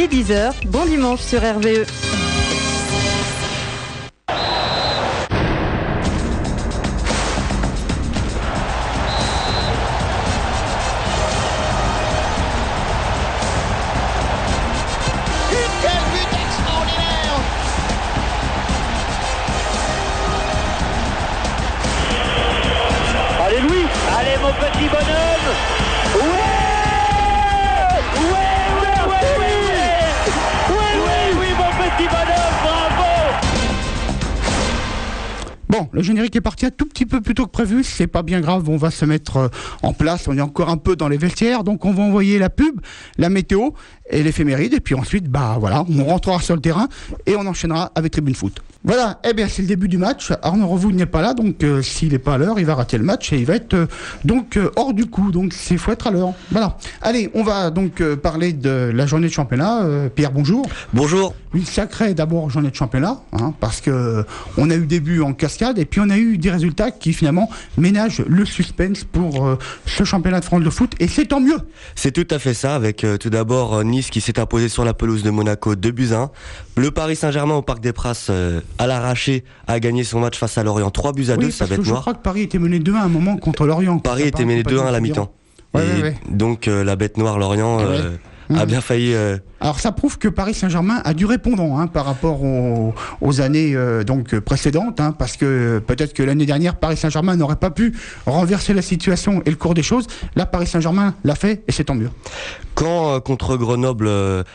dès 10h. Bon dimanche sur RVE. Allez mon petit bonhomme. Oui, mon petit bonhomme, bravo. Bon, le générique est parti un tout petit peu plus tôt que prévu, c'est pas bien grave, on va se mettre en place, on est encore un peu dans les vestiaires, donc on va envoyer la pub, la météo et l'éphéméride, et puis ensuite, on rentrera sur le terrain et on enchaînera avec Tribune Foot. Voilà, c'est le début du match. Arnaud Revoud n'est pas là, donc s'il n'est pas à l'heure, il va rater le match et il va être hors du coup. Donc il faut être à l'heure. Voilà. Allez, on va donc parler de la journée de championnat. Pierre, bonjour. Bonjour. Une sacrée d'abord journée de championnat, parce que on a eu des buts en cascade et puis on a eu des résultats qui finalement ménagent le suspense pour ce championnat de France de foot, et c'est tant mieux. C'est tout à fait ça, avec tout d'abord Nice qui s'est imposé sur la pelouse de Monaco 2-1. Le Paris Saint-Germain au Parc des Princes à l'arraché a gagné son match face à Lorient 3-2, sa bête noire. Je crois que Paris était mené 2-1 à un moment contre Lorient. Paris était mené 2-1 à la mi-temps. Donc la bête noire Lorient a bien failli... Alors ça prouve que Paris Saint-Germain a du répondant par rapport aux années précédentes, parce que peut-être que l'année dernière Paris Saint-Germain n'aurait pas pu renverser la situation et le cours des choses. Là Paris Saint-Germain l'a fait et c'est tant mieux. Quand contre Grenoble,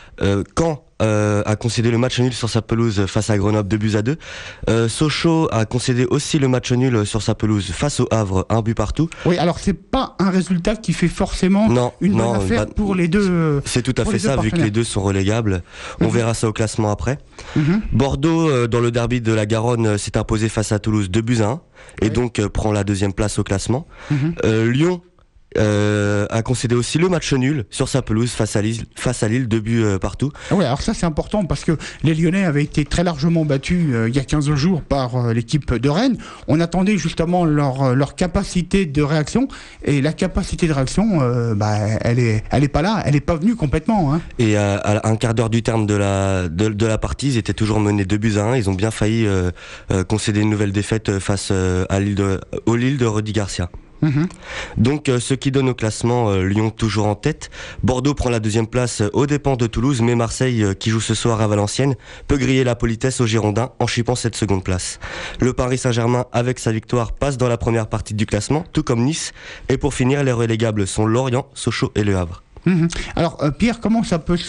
a concédé le match nul sur sa pelouse face à Grenoble 2-2. Sochaux a concédé aussi le match nul sur sa pelouse face au Havre 1-1. Oui, alors c'est pas un résultat qui fait forcément une bonne affaire pour les deux. C'est tout à fait ça, vu que les deux sont relégables. On verra ça au classement après. Bordeaux, dans le derby de la Garonne, s'est imposé face à Toulouse 2-1 et donc prend la deuxième place au classement. Lyon a concédé aussi le match nul sur sa pelouse face à Lille 2-1. Oui, alors ça c'est important parce que les Lyonnais avaient été très largement battus il y a 15 jours par l'équipe de Rennes. On attendait justement leur capacité de réaction, et la capacité de réaction elle est pas là, elle est pas venue complètement. Et à un quart d'heure du terme de la partie, ils étaient toujours menés 2-1. Ils ont bien failli concéder une nouvelle défaite face au Lille de Rudy Garcia. Donc ce qui donne au classement Lyon toujours en tête. Bordeaux prend la deuxième place aux dépens de Toulouse, mais Marseille, qui joue ce soir à Valenciennes, peut griller la politesse aux Girondins en chipant cette seconde place. Le Paris Saint-Germain, avec sa victoire, passe dans la première partie du classement, tout comme Nice. Et pour finir, les relégables sont Lorient, Sochaux et Le Havre. Alors Pierre, comment ça peut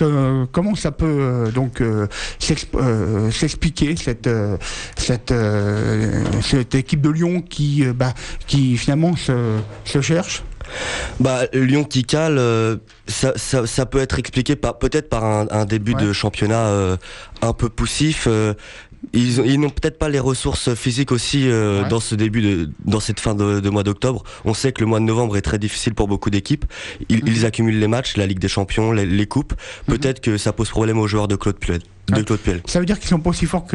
s'expliquer cette équipe de Lyon qui finalement se cherche? Lyon qui cale, ça peut être expliqué peut-être par un début de championnat un peu poussif. Ils n'ont peut-être pas les ressources physiques aussi dans cette fin de mois d'octobre. On sait que le mois de novembre est très difficile pour beaucoup d'équipes. Ils accumulent les matchs, la Ligue des Champions, les coupes. Peut-être que ça pose problème aux joueurs de Claude Puel. Ça veut dire qu'ils sont pas aussi forts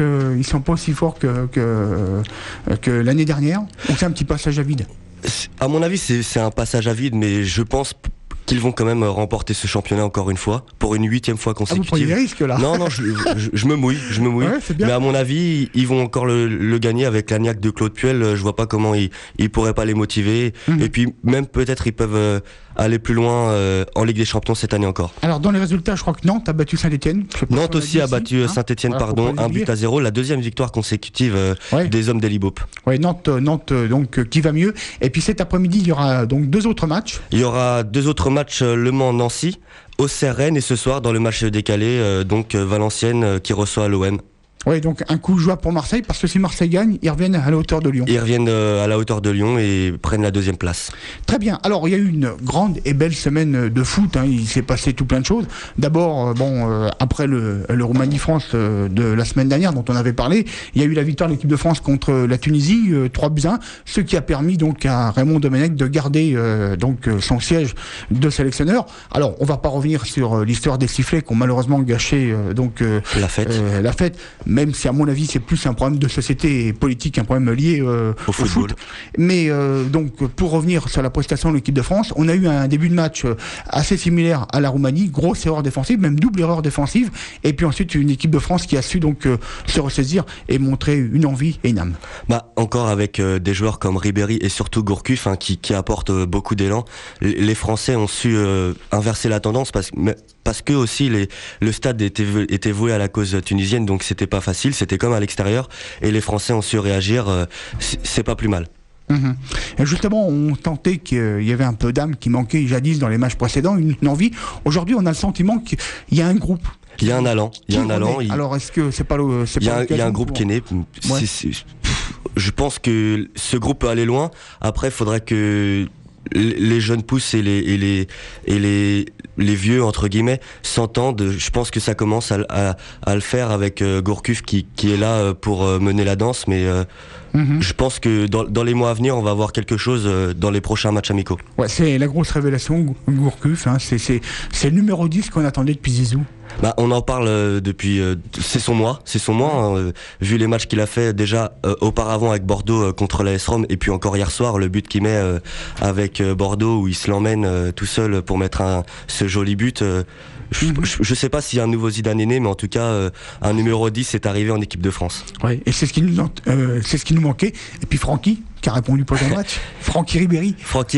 que l'année dernière, ou c'est un petit passage à vide? À mon avis, c'est un passage à vide, mais je pense qu'ils vont quand même remporter ce championnat encore une fois, pour une 8e fois consécutive. Vous prenez des risques là? Non, je me mouille. Ouais, mais à mon avis, ils vont encore le gagner avec la niaque de Claude Puel. Je vois pas comment ils pourraient pas les motiver. Et puis même peut-être ils peuvent aller plus loin en Ligue des Champions cette année encore. Alors dans les résultats, je crois que Nantes a battu Saint-Etienne. Nantes aussi a battu Saint-Etienne, 1-0, la deuxième victoire consécutive des hommes d'Elibop. Oui, Nantes donc qui va mieux. Et puis cet après-midi, il y aura donc deux autres matchs. Il y aura deux autres matchs, Le Mans-Nancy, Auxerre Rennes, et ce soir dans le match décalé, Valenciennes qui reçoit l'OM. Oui, donc un coup jouable pour Marseille, parce que si Marseille gagne, ils reviennent à la hauteur de Lyon. Ils reviennent à la hauteur de Lyon et prennent la deuxième place. Très bien. Alors, il y a eu une grande et belle semaine de foot. Il s'est passé tout plein de choses. D'abord, après le Roumanie-France de la semaine dernière, dont on avait parlé, il y a eu la victoire de l'équipe de France contre la Tunisie, 3-1, ce qui a permis donc à Raymond Domenech de garder son siège de sélectionneur. Alors, on va pas revenir sur l'histoire des sifflets qui ont malheureusement gâché la fête. même si à mon avis c'est plus un problème de société et politique, un problème lié au foot. Mais donc pour revenir sur la prestation de l'équipe de France, on a eu un début de match assez similaire à la Roumanie, grosse erreur défensive, même double erreur défensive, et puis ensuite une équipe de France qui a su donc se ressaisir et montrer une envie et une âme. Encore avec des joueurs comme Ribéry et surtout Gourcuff qui apportent beaucoup d'élan, les Français ont su inverser la tendance parce que aussi le stade était voué à la cause tunisienne, donc c'était pas facile, c'était comme à l'extérieur, et les Français ont su réagir, c'est pas plus mal. Et justement, on tentait qu'il y avait un peu d'âme qui manquait jadis dans les matchs précédents, une envie. Aujourd'hui, on a le sentiment qu'il y a un groupe. Il y a un allant. Alors, est-ce que c'est pas le il y a un groupe qui est né. Ouais. Je pense que ce groupe peut aller loin. Après, il faudrait que les jeunes pousses et les vieux entre guillemets s'entendent. Je pense que ça commence à le faire avec Gourcuff qui est là pour mener la danse, mais je pense que dans les mois à venir on va voir quelque chose dans les prochains matchs amicaux. Ouais, c'est la grosse révélation Gourcuff, hein. C'est le numéro 10 qu'on attendait depuis Zizou. On en parle depuis c'est son mois hein, vu les matchs qu'il a fait déjà auparavant avec Bordeaux contre l'AS Rome, et puis encore hier soir le but qu'il met avec Bordeaux où il se l'emmène tout seul pour mettre ce joli but. Je sais pas s'il y a un nouveau Zidane né, mais en tout cas un numéro 10 est arrivé en équipe de France. Ouais, et c'est ce qui nous manquait. Et puis Francky qui a répondu présent match. Francky Ribéry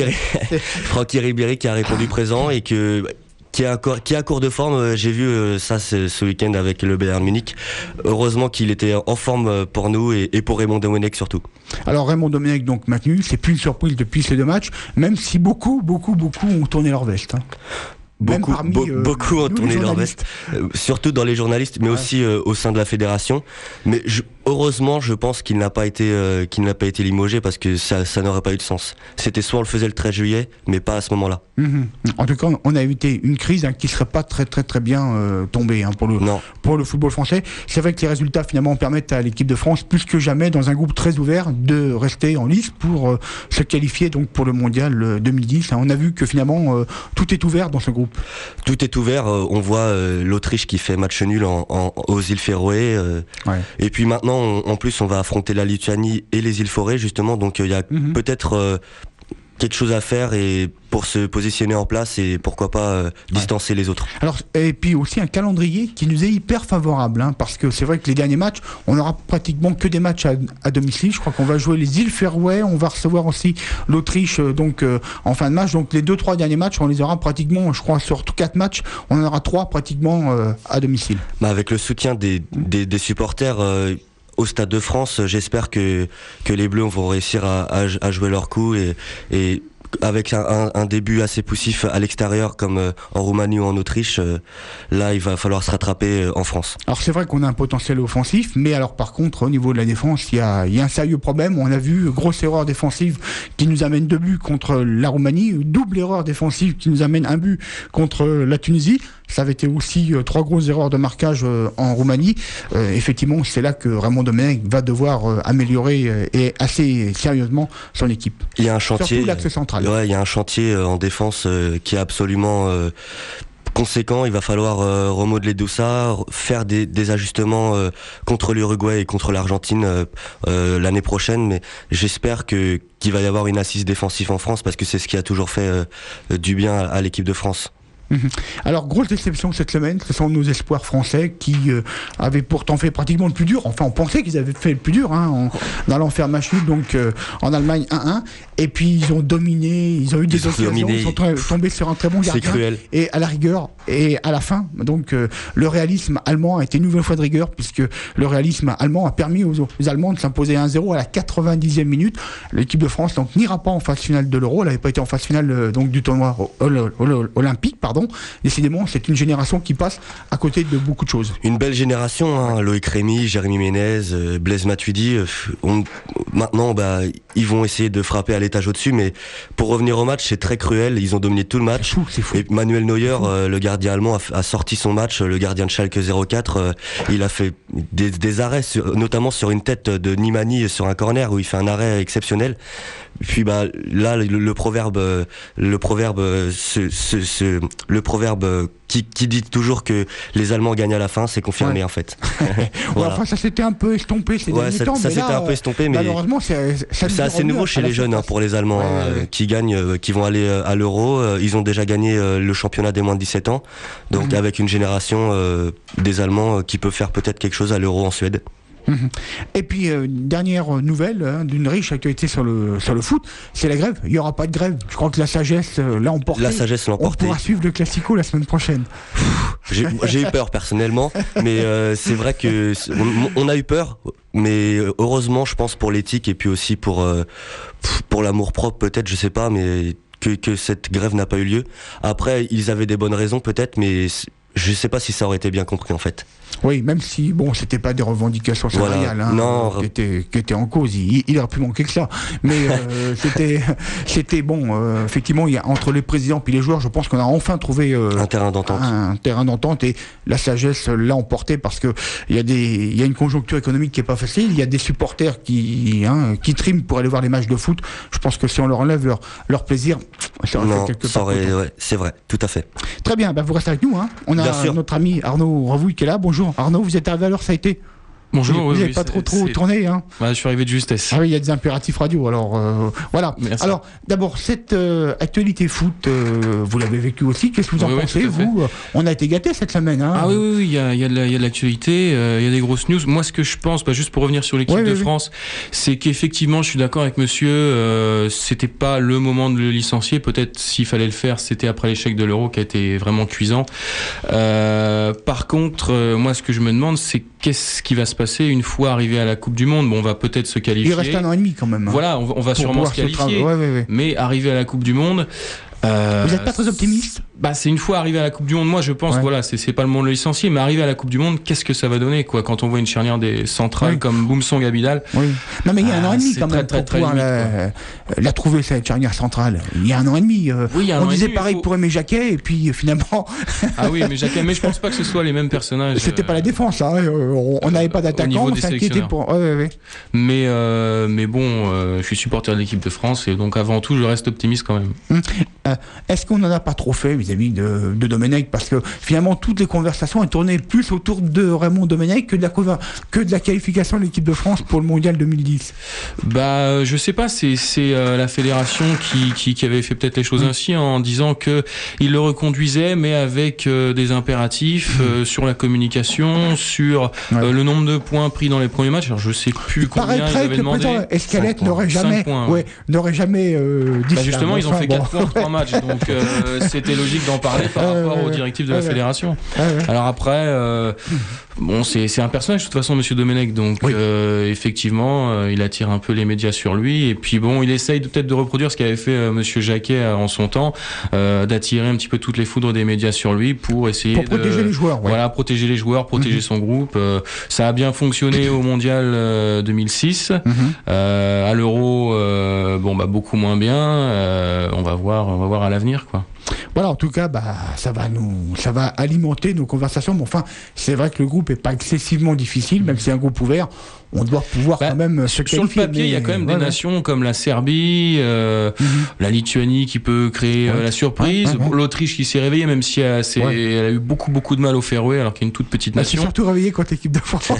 qui a répondu présent et qui est à court de forme. J'ai vu ça ce week-end avec le Bayern Munich. Heureusement qu'il était en forme pour nous et pour Raymond Domenech surtout. Alors Raymond Domenech donc maintenu, c'est plus une surprise depuis ces deux matchs, même si beaucoup ont tourné leur veste. Hein. Beaucoup ont tourné leur veste, surtout dans les journalistes, mais aussi au sein de la fédération. Mais heureusement, je pense qu'il n'a pas été limogé, parce que ça n'aurait pas eu de sens. C'était soit on le faisait le 13 juillet, mais pas à ce moment-là. En tout cas, on a évité une crise qui serait pas très bien tombée pour le football français. C'est vrai que les résultats finalement permettent à l'équipe de France plus que jamais, dans un groupe très ouvert, de rester en lice pour se qualifier donc pour le mondial 2010. On a vu que finalement tout est ouvert dans ce groupe. Tout est ouvert. On voit l'Autriche qui fait match nul aux îles Féroé. Et puis maintenant, en plus, on va affronter la Lituanie et les îles Féroé justement. Donc il y a peut-être quelque chose à faire et pour se positionner en place et pourquoi pas distancer les autres. Alors, et puis aussi un calendrier qui nous est hyper favorable, hein, parce que c'est vrai que les derniers matchs, on aura pratiquement que des matchs à domicile. Je crois qu'on va jouer les îles Féroé, on va recevoir aussi l'Autriche en fin de match. Donc les 2-3 derniers matchs, on les aura pratiquement, je crois, sur 4 matchs, on en aura 3 pratiquement à domicile. Avec le soutien des supporters au Stade de France, j'espère que les Bleus vont réussir à jouer leur coup et avec un début assez poussif à l'extérieur comme en Roumanie ou en Autriche, là il va falloir se rattraper en France. Alors c'est vrai qu'on a un potentiel offensif, mais alors par contre au niveau de la défense il y a un sérieux problème. On a vu grosse erreur défensive qui nous amène 2 buts contre la Roumanie, double erreur défensive qui nous amène 1 but contre la Tunisie. Ça avait été aussi 3 grosses erreurs de marquage en Roumanie. Effectivement, c'est là que Raymond Domenech va devoir améliorer et assez sérieusement son équipe. Il y a un chantier. Surtout l'axe central. Ouais, il y a un chantier en défense qui est absolument conséquent. Il va falloir remodeler tout ça, faire des ajustements contre l'Uruguay et contre l'Argentine l'année prochaine. Mais j'espère qu'il va y avoir une assise défensive en France, parce que c'est ce qui a toujours fait du bien à l'équipe de France. Alors, grosse déception cette semaine, ce sont nos espoirs français qui avaient pourtant fait pratiquement le plus dur. Enfin, on pensait qu'ils avaient fait le plus dur en allant faire match nul donc en Allemagne 1-1. Et puis ils ont dominé, ils ont eu des occasions, ils sont tombés sur un très bon gardien. C'est cruel. Et à la rigueur, et à la fin, donc le réalisme allemand a été une nouvelle fois de rigueur, puisque le réalisme allemand a permis aux Allemands de s'imposer 1-0 à la 90e minute. L'équipe de France donc n'ira pas en phase finale de l'Euro, elle n'avait pas été en phase finale donc du tournoi olympique, pardon. Décidément, c'est une génération qui passe à côté de beaucoup de choses. Une belle génération, hein. Loïc Rémy, Jérémy Ménez, Blaise Matuidi. Maintenant, ils vont essayer de frapper à l'étage au-dessus, mais pour revenir au match, c'est très cruel. Ils ont dominé tout le match. C'est fou. Et Manuel Neuer, le gardien allemand, a sorti son match. Le gardien de Schalke 04, il a fait des arrêts, notamment sur une tête de Nimani sur un corner où il fait un arrêt exceptionnel. Puis là, le proverbe le proverbe qui dit toujours que les Allemands gagnent à la fin, c'est confirmé en fait. Voilà. Enfin, ça s'était un peu estompé ces derniers temps. Ça s'était un peu estompé, mais malheureusement, c'est assez nouveau chez les jeunes pour les Allemands qui gagnent, qui vont aller à l'Euro. Ils ont déjà gagné le championnat des moins de 17 ans, donc avec une génération des Allemands qui peut faire peut-être quelque chose à l'Euro en Suède. Et puis, dernière nouvelle d'une riche actualité sur le foot, c'est la grève. Il n'y aura pas de grève. Je crois que la sagesse l'a emporté. La sagesse l'a emporté. On pourra suivre le Classico la semaine prochaine. J'ai eu peur personnellement, mais c'est vrai que on a eu peur, mais heureusement, je pense pour l'éthique et puis aussi pour l'amour propre peut-être, je sais pas, mais que cette grève n'a pas eu lieu. Après, ils avaient des bonnes raisons peut-être, mais je sais pas si ça aurait été bien compris en fait. Oui, même si bon, c'était pas des revendications salariales qui étaient en cause. Il aurait pu manquer que ça. Mais c'était bon. Effectivement, il y a entre les présidents et les joueurs, je pense qu'on a enfin trouvé un terrain d'entente. Et la sagesse l'a emporté parce que il y a une conjoncture économique qui est pas facile. Il y a des supporters qui triment pour aller voir les matchs de foot. Je pense que si on leur enlève leur plaisir, ça aurait fait quelque part. C'est vrai, tout à fait. Très bien. Vous restez avec nous. On a notre ami Arnaud Revouille qui est là. Bonjour Arnaud, vous êtes arrivé à l'heure, ça a été? Bonjour, vous n'avez pas trop tourné, hein? Je suis arrivé de justesse. Ah oui, il y a des impératifs radio, alors voilà. Merci. Alors, d'abord, cette actualité foot, vous l'avez vécu aussi, qu'est-ce que vous en pensez, vous? On a été gâtés cette semaine, hein? Ah oui, il y a de l'actualité, il y a des grosses news. Moi, ce que je pense, juste pour revenir sur l'équipe de France, c'est qu'effectivement, je suis d'accord avec monsieur, c'était pas le moment de le licencier. Peut-être s'il fallait le faire, c'était après l'échec de l'Euro qui a été vraiment cuisant. Par contre, moi, ce que je me demande, c'est qu'est-ce qui va se passer une fois arrivé à la Coupe du Monde. Bon, on va peut-être se qualifier. Il reste 1 an et demi quand même. Voilà, on va sûrement se qualifier. Mais arrivé à la Coupe du Monde... Vous n'êtes pas très optimiste? C'est une fois arrivé à la Coupe du Monde. Moi, je pense, c'est pas le moment de le licencier, mais arrivé à la Coupe du Monde, qu'est-ce que ça va donner, quoi, quand on voit une charnière des centrales comme Boumsong Abidal. Oui. Non, mais il y a 1 an et demi quand même pour pouvoir la trouver, cette charnière centrale. Il y a 1 an et demi. On disait pareil pour Aimé Jacquet, et puis finalement. Ah oui, Aimé Jacquet, mais je pense pas que ce soit les mêmes personnages. C'était pas la défense, hein. On n'avait pas d'attaquant, on s'inquiétait pour. Mais bon, je suis supporter de l'équipe de France, et donc avant tout, je reste optimiste quand même. Est-ce qu'on n'en a pas trop fait vis-à-vis de Domenech? Parce que finalement, toutes les conversations ont tourné plus autour de Raymond Domenech que de la qualification de l'équipe de France pour le Mondial 2010. Je sais pas, c'est la fédération qui avait fait peut-être les choses ainsi en disant que il le reconduisait, mais avec des impératifs sur la communication, sur le nombre de points pris dans les premiers matchs. Alors je sais plus combien ils avaient demandé. Escalette n'aurait jamais dit ça. Justement, ils ont fait 4 points en 3 matchs, donc c'était logique d'en parler par rapport aux directives de la fédération. Alors après, c'est un personnage de toute façon, Monsieur Domenech, donc effectivement, il attire un peu les médias sur lui, et puis bon, il essaye peut-être de reproduire ce qu'avait fait Monsieur Jacquet en son temps, d'attirer un petit peu toutes les foudres des médias sur lui pour essayer de protéger les joueurs. Voilà, protéger les joueurs, protéger son groupe. Ça a bien fonctionné au Mondial 2006. À l'Euro, beaucoup moins bien. On va voir à l'avenir, quoi. Voilà, en tout cas, ça va alimenter nos conversations. Mais enfin, c'est vrai que le groupe est pas excessivement difficile, même si c'est un groupe ouvert. On doit pouvoir quand même se qualifier. Sur le papier, il y a quand même des nations comme la Serbie, la Lituanie qui peut créer la surprise, l'Autriche qui s'est réveillée, même si elle a eu beaucoup de mal au Féroé, alors qu'il y a une toute petite nation. Elle s'est surtout réveillée contre l'équipe de France.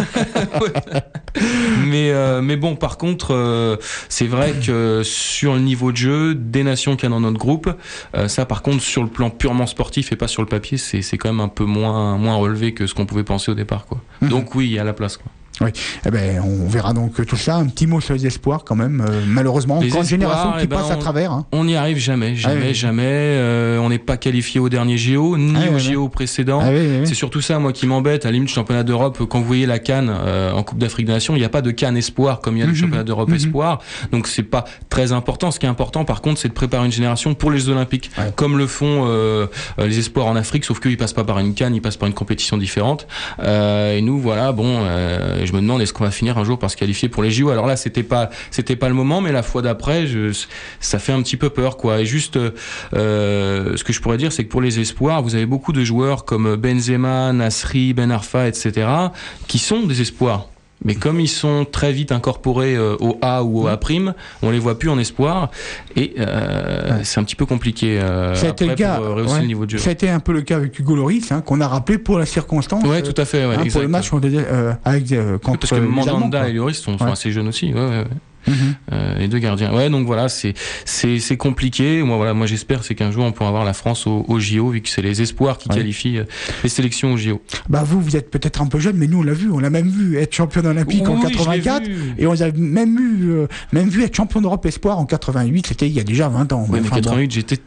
Mais bon, par contre, c'est vrai que sur le niveau de jeu, des nations qu'il y a dans notre groupe, ça par contre, sur le plan purement sportif et pas sur le papier, c'est quand même un peu moins relevé que ce qu'on pouvait penser au départ, quoi. Donc oui, il y a la place, quoi. Oui, on verra donc tout ça. Un petit mot sur les espoirs quand même. Malheureusement, encore une génération qui passe à travers. On n'y arrive jamais. On n'est pas qualifié au dernier JO, ni au JO précédent. C'est surtout ça, moi, qui m'embête. À la limite, championnat d'Europe, quand vous voyez la CAN en Coupe d'Afrique des Nations, il n'y a pas de CAN espoir comme il y a le championnat d'Europe espoir. Donc c'est pas très important. Ce qui est important, par contre, c'est de préparer une génération pour les Jeux Olympiques, comme le font les espoirs en Afrique, sauf qu'ils passent pas par une CAN, ils passent par une compétition différente. Et nous, voilà, je me demande est-ce qu'on va finir un jour par se qualifier pour les JO. Alors là, c'était pas le moment, mais la fois d'après, ça fait un petit peu peur, quoi. Et juste, ce que je pourrais dire, c'est que pour les espoirs, vous avez beaucoup de joueurs comme Benzema, Nasri, Ben Arfa, etc., qui sont des espoirs. Mais comme ils sont très vite incorporés au A ou au A', on les voit plus en espoir et c'est un petit peu compliqué pour rehausser le niveau de jeu. Ça a été un peu le cas avec Hugo Lloris, qu'on a rappelé pour la circonstance. Ouais, tout à fait. Ouais, pour le match contre parce que Mandanda et Lloris sont assez jeunes aussi. Ouais. Les deux gardiens. Ouais, donc voilà, c'est compliqué. Moi j'espère c'est qu'un jour on pourra avoir la France au JO, vu que c'est les espoirs qui qualifient les sélections au JO. Bah vous êtes peut-être un peu jeune, mais nous on l'a même vu être champion olympique en 84 et on a même vu être champion d'Europe espoir en 88. C'était il y a déjà 20 ans. Ouais, mais 88 j'étais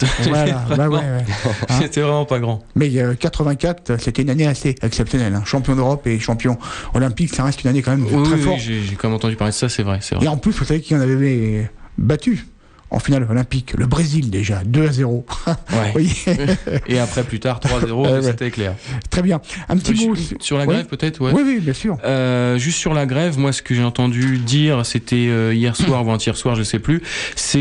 j'étais vraiment pas grand. Mais 84 c'était une année assez exceptionnelle. Champion d'Europe et champion olympique, ça reste une année quand même très forte. J'ai quand même entendu parler de ça, c'est vrai. Et en plus, vous savez qui en avait battu en finale olympique? Le Brésil déjà, 2-0. Ouais. Oui. Et après, plus tard, 3-0, c'était clair. Très bien. Un petit mot sur la grève, peut-être. Oui, bien sûr. Juste sur la grève, moi, ce que j'ai entendu dire, c'était hier soir ou avant-hier soir, je sais plus, c'est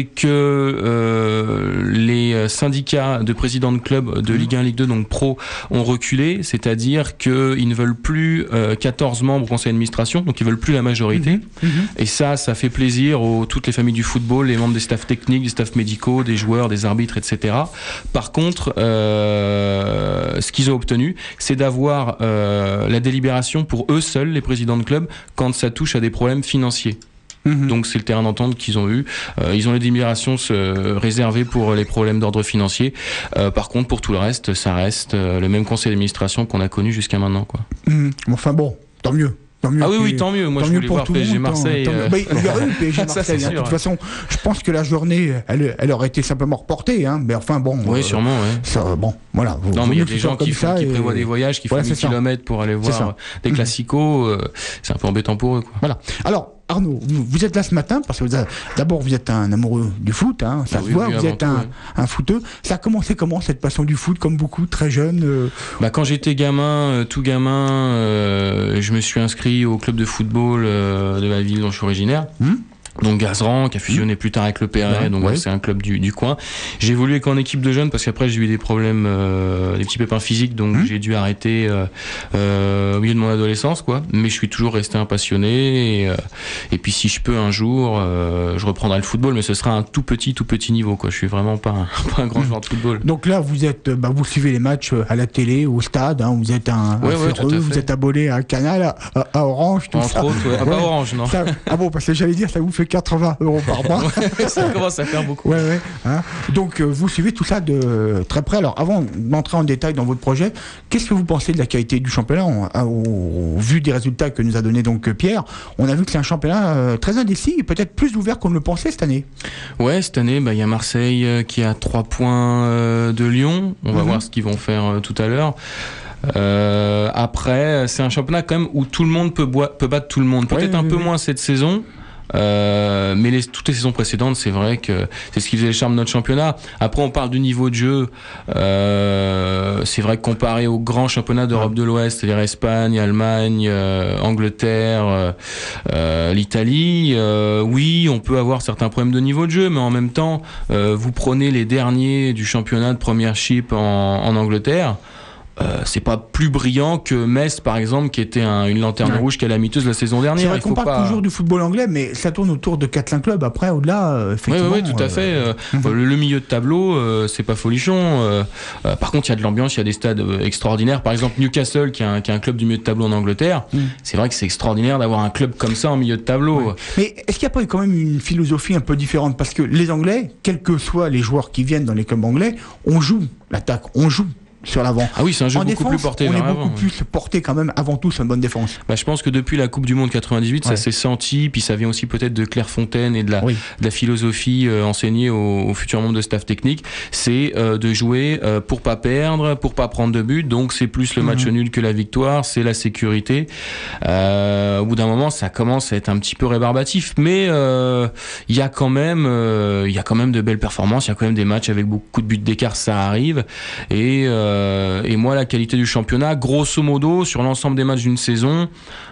que les syndicats de présidents de clubs de Ligue 1, Ligue 2, donc pro, ont reculé, c'est-à-dire qu'ils ne veulent plus 14 membres au conseil d'administration, donc ils veulent plus la majorité. Et ça fait plaisir aux toutes les familles du football, les membres des staffs techniques, des staffs médicaux, des joueurs, des arbitres, etc. Par contre, ce qu'ils ont obtenu, c'est d'avoir la délibération pour eux seuls, les présidents de club, quand ça touche à des problèmes financiers. Donc c'est le terrain d'entente qu'ils ont eu. Ils ont les délibérations réservées pour les problèmes d'ordre financier. Par contre, pour tout le reste, ça reste le même conseil d'administration qu'on a connu jusqu'à maintenant, quoi. Enfin bon, tant mieux. Tant mieux. Moi, je voulais voir PSG Marseille. Il y aurait eu PSG Marseille. De toute façon, je pense que la journée, elle aurait été simplement reportée. Mais enfin, bon. Oui, sûrement, voilà. Non, mais il y a des gens qui prévoient des voyages, qui font des kilomètres pour aller voir des classicos. C'est un peu embêtant pour eux, quoi. Voilà. Alors, Arnaud, vous êtes là ce matin parce que d'abord vous êtes un amoureux du foot, ça se voit, vous êtes un footeux. Ça a commencé comment cette passion du foot, comme beaucoup, très jeune Quand j'étais tout gamin, je me suis inscrit au club de football de la ville dont je suis originaire. Donc Gazeran, qui a fusionné plus tard avec le PRA, c'est un club du coin. J'ai évolué qu'en équipe de jeunes parce qu'après j'ai eu des problèmes, des petits pépins physiques, donc j'ai dû arrêter au milieu de mon adolescence, quoi. Mais je suis toujours resté un passionné et puis si je peux un jour, je reprendrai le football, mais ce sera un tout petit niveau, quoi. Je suis vraiment pas un grand joueur de football. Donc là vous êtes, vous suivez les matchs à la télé, au stade, vous êtes vous êtes abonné à Canal, à Orange, tout ça. Entre autres, pas Orange, non. Parce que j'allais dire, ça vous fait 80 € par mois. Ça commence à faire beaucoup. Donc vous suivez tout ça de très près. Alors avant d'entrer en détail dans votre projet, qu'est-ce que vous pensez de la qualité du championnat au vu des résultats que nous a donné donc Pierre? On a vu que c'est un championnat très indécis et peut-être plus ouvert qu'on ne le pensait cette année. Ouais, cette année, il y a Marseille qui a 3 points de Lyon. On va voir ce qu'ils vont faire tout à l'heure. Après, c'est un championnat quand même où tout le monde peut battre tout le monde. Peut-être un peu moins cette saison. Mais toutes les saisons précédentes, c'est vrai que c'est ce qui faisait le charme de notre championnat. Après, on parle du niveau de jeu. C'est vrai que comparé aux grands championnats d'Europe de l'Ouest, c'est-à-dire Espagne, Allemagne, Angleterre, l'Italie, oui, on peut avoir certains problèmes de niveau de jeu, mais en même temps, vous prenez les derniers du championnat de Premiership en Angleterre. C'est pas plus brillant que Metz par exemple qui était une lanterne rouge calamiteuse la saison dernière. C'est vrai qu'on parle toujours du football anglais, mais ça tourne autour de 4-5 clubs. Après, au-delà, effectivement. Oui, tout à fait. Le milieu de tableau, c'est pas folichon. Par contre, il y a de l'ambiance, il y a des stades extraordinaires. Par exemple, Newcastle, qui est un club du milieu de tableau en Angleterre. C'est vrai que c'est extraordinaire d'avoir un club comme ça en milieu de tableau. Mais est-ce qu'il n'y a pas quand même une philosophie un peu différente? Parce que les Anglais, quels que soient les joueurs qui viennent dans les clubs anglais, on joue l'attaque, on joue sur l'avant. Ah oui, c'est un jeu beaucoup plus porté vers l'avant. On est beaucoup plus porté quand même avant tout sur une bonne défense. Je pense que depuis la Coupe du Monde 98, ça s'est senti, puis ça vient aussi peut-être de Clairefontaine et de la philosophie enseignée aux futurs membres de staff technique, c'est de jouer pour pas perdre, pour pas prendre de but, donc c'est plus le match nul que la victoire, c'est la sécurité. Au bout d'un moment, ça commence à être un petit peu rébarbatif, mais il y a quand même de belles performances, il y a quand même des matchs avec beaucoup de buts d'écart, ça arrive, et Et moi, la qualité du championnat, grosso modo, sur l'ensemble des matchs d'une saison,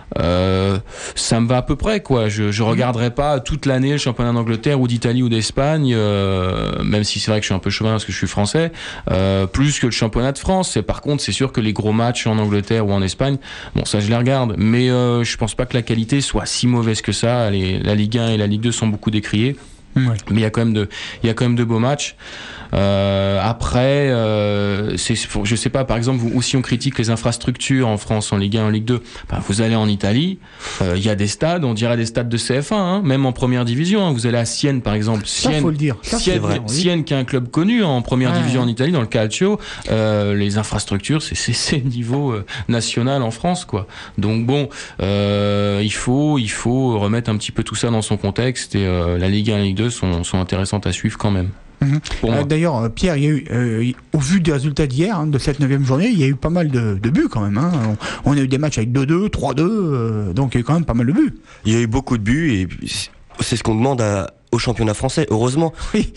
ça me va à peu près, quoi. Je regarderai pas toute l'année le championnat d'Angleterre ou d'Italie ou d'Espagne, même si c'est vrai que je suis un peu chauvin parce que je suis français, plus que le championnat de France. Et par contre, c'est sûr que les gros matchs en Angleterre ou en Espagne, bon, ça je les regarde, mais je pense pas que la qualité soit si mauvaise que ça. La Ligue 1 et la Ligue 2 sont beaucoup décriées. Ouais. Mais il y a quand même de beaux matchs. Après, je sais pas, par exemple, si on critique les infrastructures en France, en Ligue 1, en Ligue 2, vous allez en Italie, il y a des stades, on dirait des stades de CF1, hein, même en première division. Hein. Vous allez à Sienne, par exemple. Ça, faut le dire. Ça, Sienne, qui est un club connu en première division en Italie, dans le calcio. Les infrastructures, c'est niveau national en France, quoi. Donc bon, il faut remettre un petit peu tout ça dans son contexte, et la Ligue 1 et la Ligue 2 sont intéressantes à suivre quand même. D'ailleurs, Pierre, il y a eu, au vu des résultats d'hier, de cette 9e journée, il y a eu pas mal de buts quand même. Hein. On a eu des matchs avec 2-2, 3-2, donc il y a eu quand même pas mal de buts. Il y a eu beaucoup de buts, et c'est ce qu'on demande au championnat français, heureusement. Oui,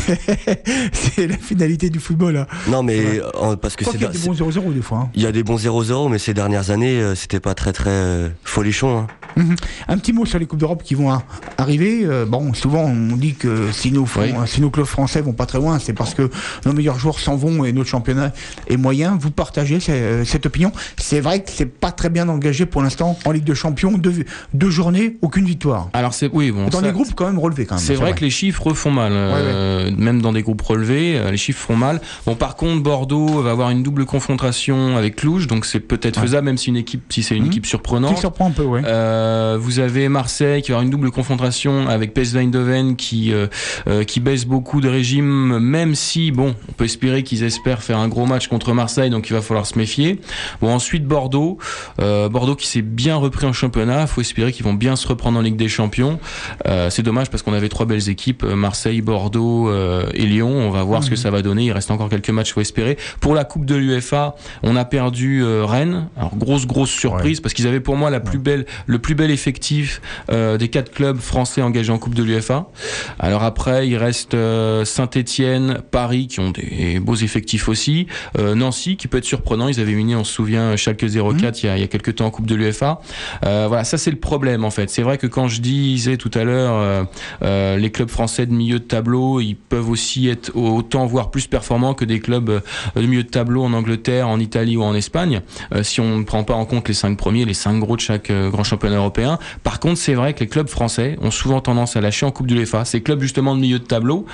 c'est la finalité du football. Là. Non, mais parce que il y a des bons 0-0 des fois. Hein. Il y a des bons 0-0, mais ces dernières années, c'était pas très folichon. Hein. Un petit mot sur les Coupes d'Europe qui vont arriver. Bon, souvent on dit que si nos clubs français vont pas très loin, c'est parce que nos meilleurs joueurs s'en vont et notre championnat est moyen. Vous partagez cette opinion. C'est vrai que c'est pas très bien engagé pour l'instant en Ligue de Champions. Deux journées, aucune victoire. Alors dans les groupes quand même relevés quand même. C'est vrai que les chiffres font mal, même dans des groupes relevés, les chiffres font mal. Bon, par contre, Bordeaux va avoir une double confrontation avec Cluj, donc c'est peut-être faisable, même si c'est une équipe surprenante. Qui surprend un peu, ouais. Vous avez Marseille qui va avoir une double confrontation avec PSV Eindhoven qui baisse beaucoup de régime, même si, bon, on peut espérer qu'ils espèrent faire un gros match contre Marseille, donc il va falloir se méfier. Bon, ensuite Bordeaux qui s'est bien repris en championnat, il faut espérer qu'ils vont bien se reprendre en Ligue des Champions. C'est dommage parce qu'on avait 3 belles équipes, Marseille, Bordeaux et Lyon. On va voir ce que ça va donner. Il reste encore quelques matchs, faut espérer. Pour la Coupe de l'UEFA, on a perdu Rennes. Alors grosse surprise parce qu'ils avaient pour moi le plus bel effectif des 4 clubs français engagés en Coupe de l'UEFA. Alors après, il reste Saint-Étienne, Paris qui ont des beaux effectifs aussi. Nancy qui peut être surprenant. Ils avaient mis, on se souvient, Schalke 04 il y a quelques temps en Coupe de l'UEFA. Voilà, ça c'est le problème en fait. C'est vrai que quand je disais tout à l'heure les clubs français de milieu de tableau, ils peuvent aussi être autant voire plus performants que des clubs de milieu de tableau en Angleterre, en Italie ou en Espagne, si on ne prend pas en compte les 5 premiers, les 5 gros de chaque grand championnat européen. Par contre, c'est vrai que les clubs français ont souvent tendance à lâcher en Coupe de l'UEFA. Ces clubs justement de milieu de tableau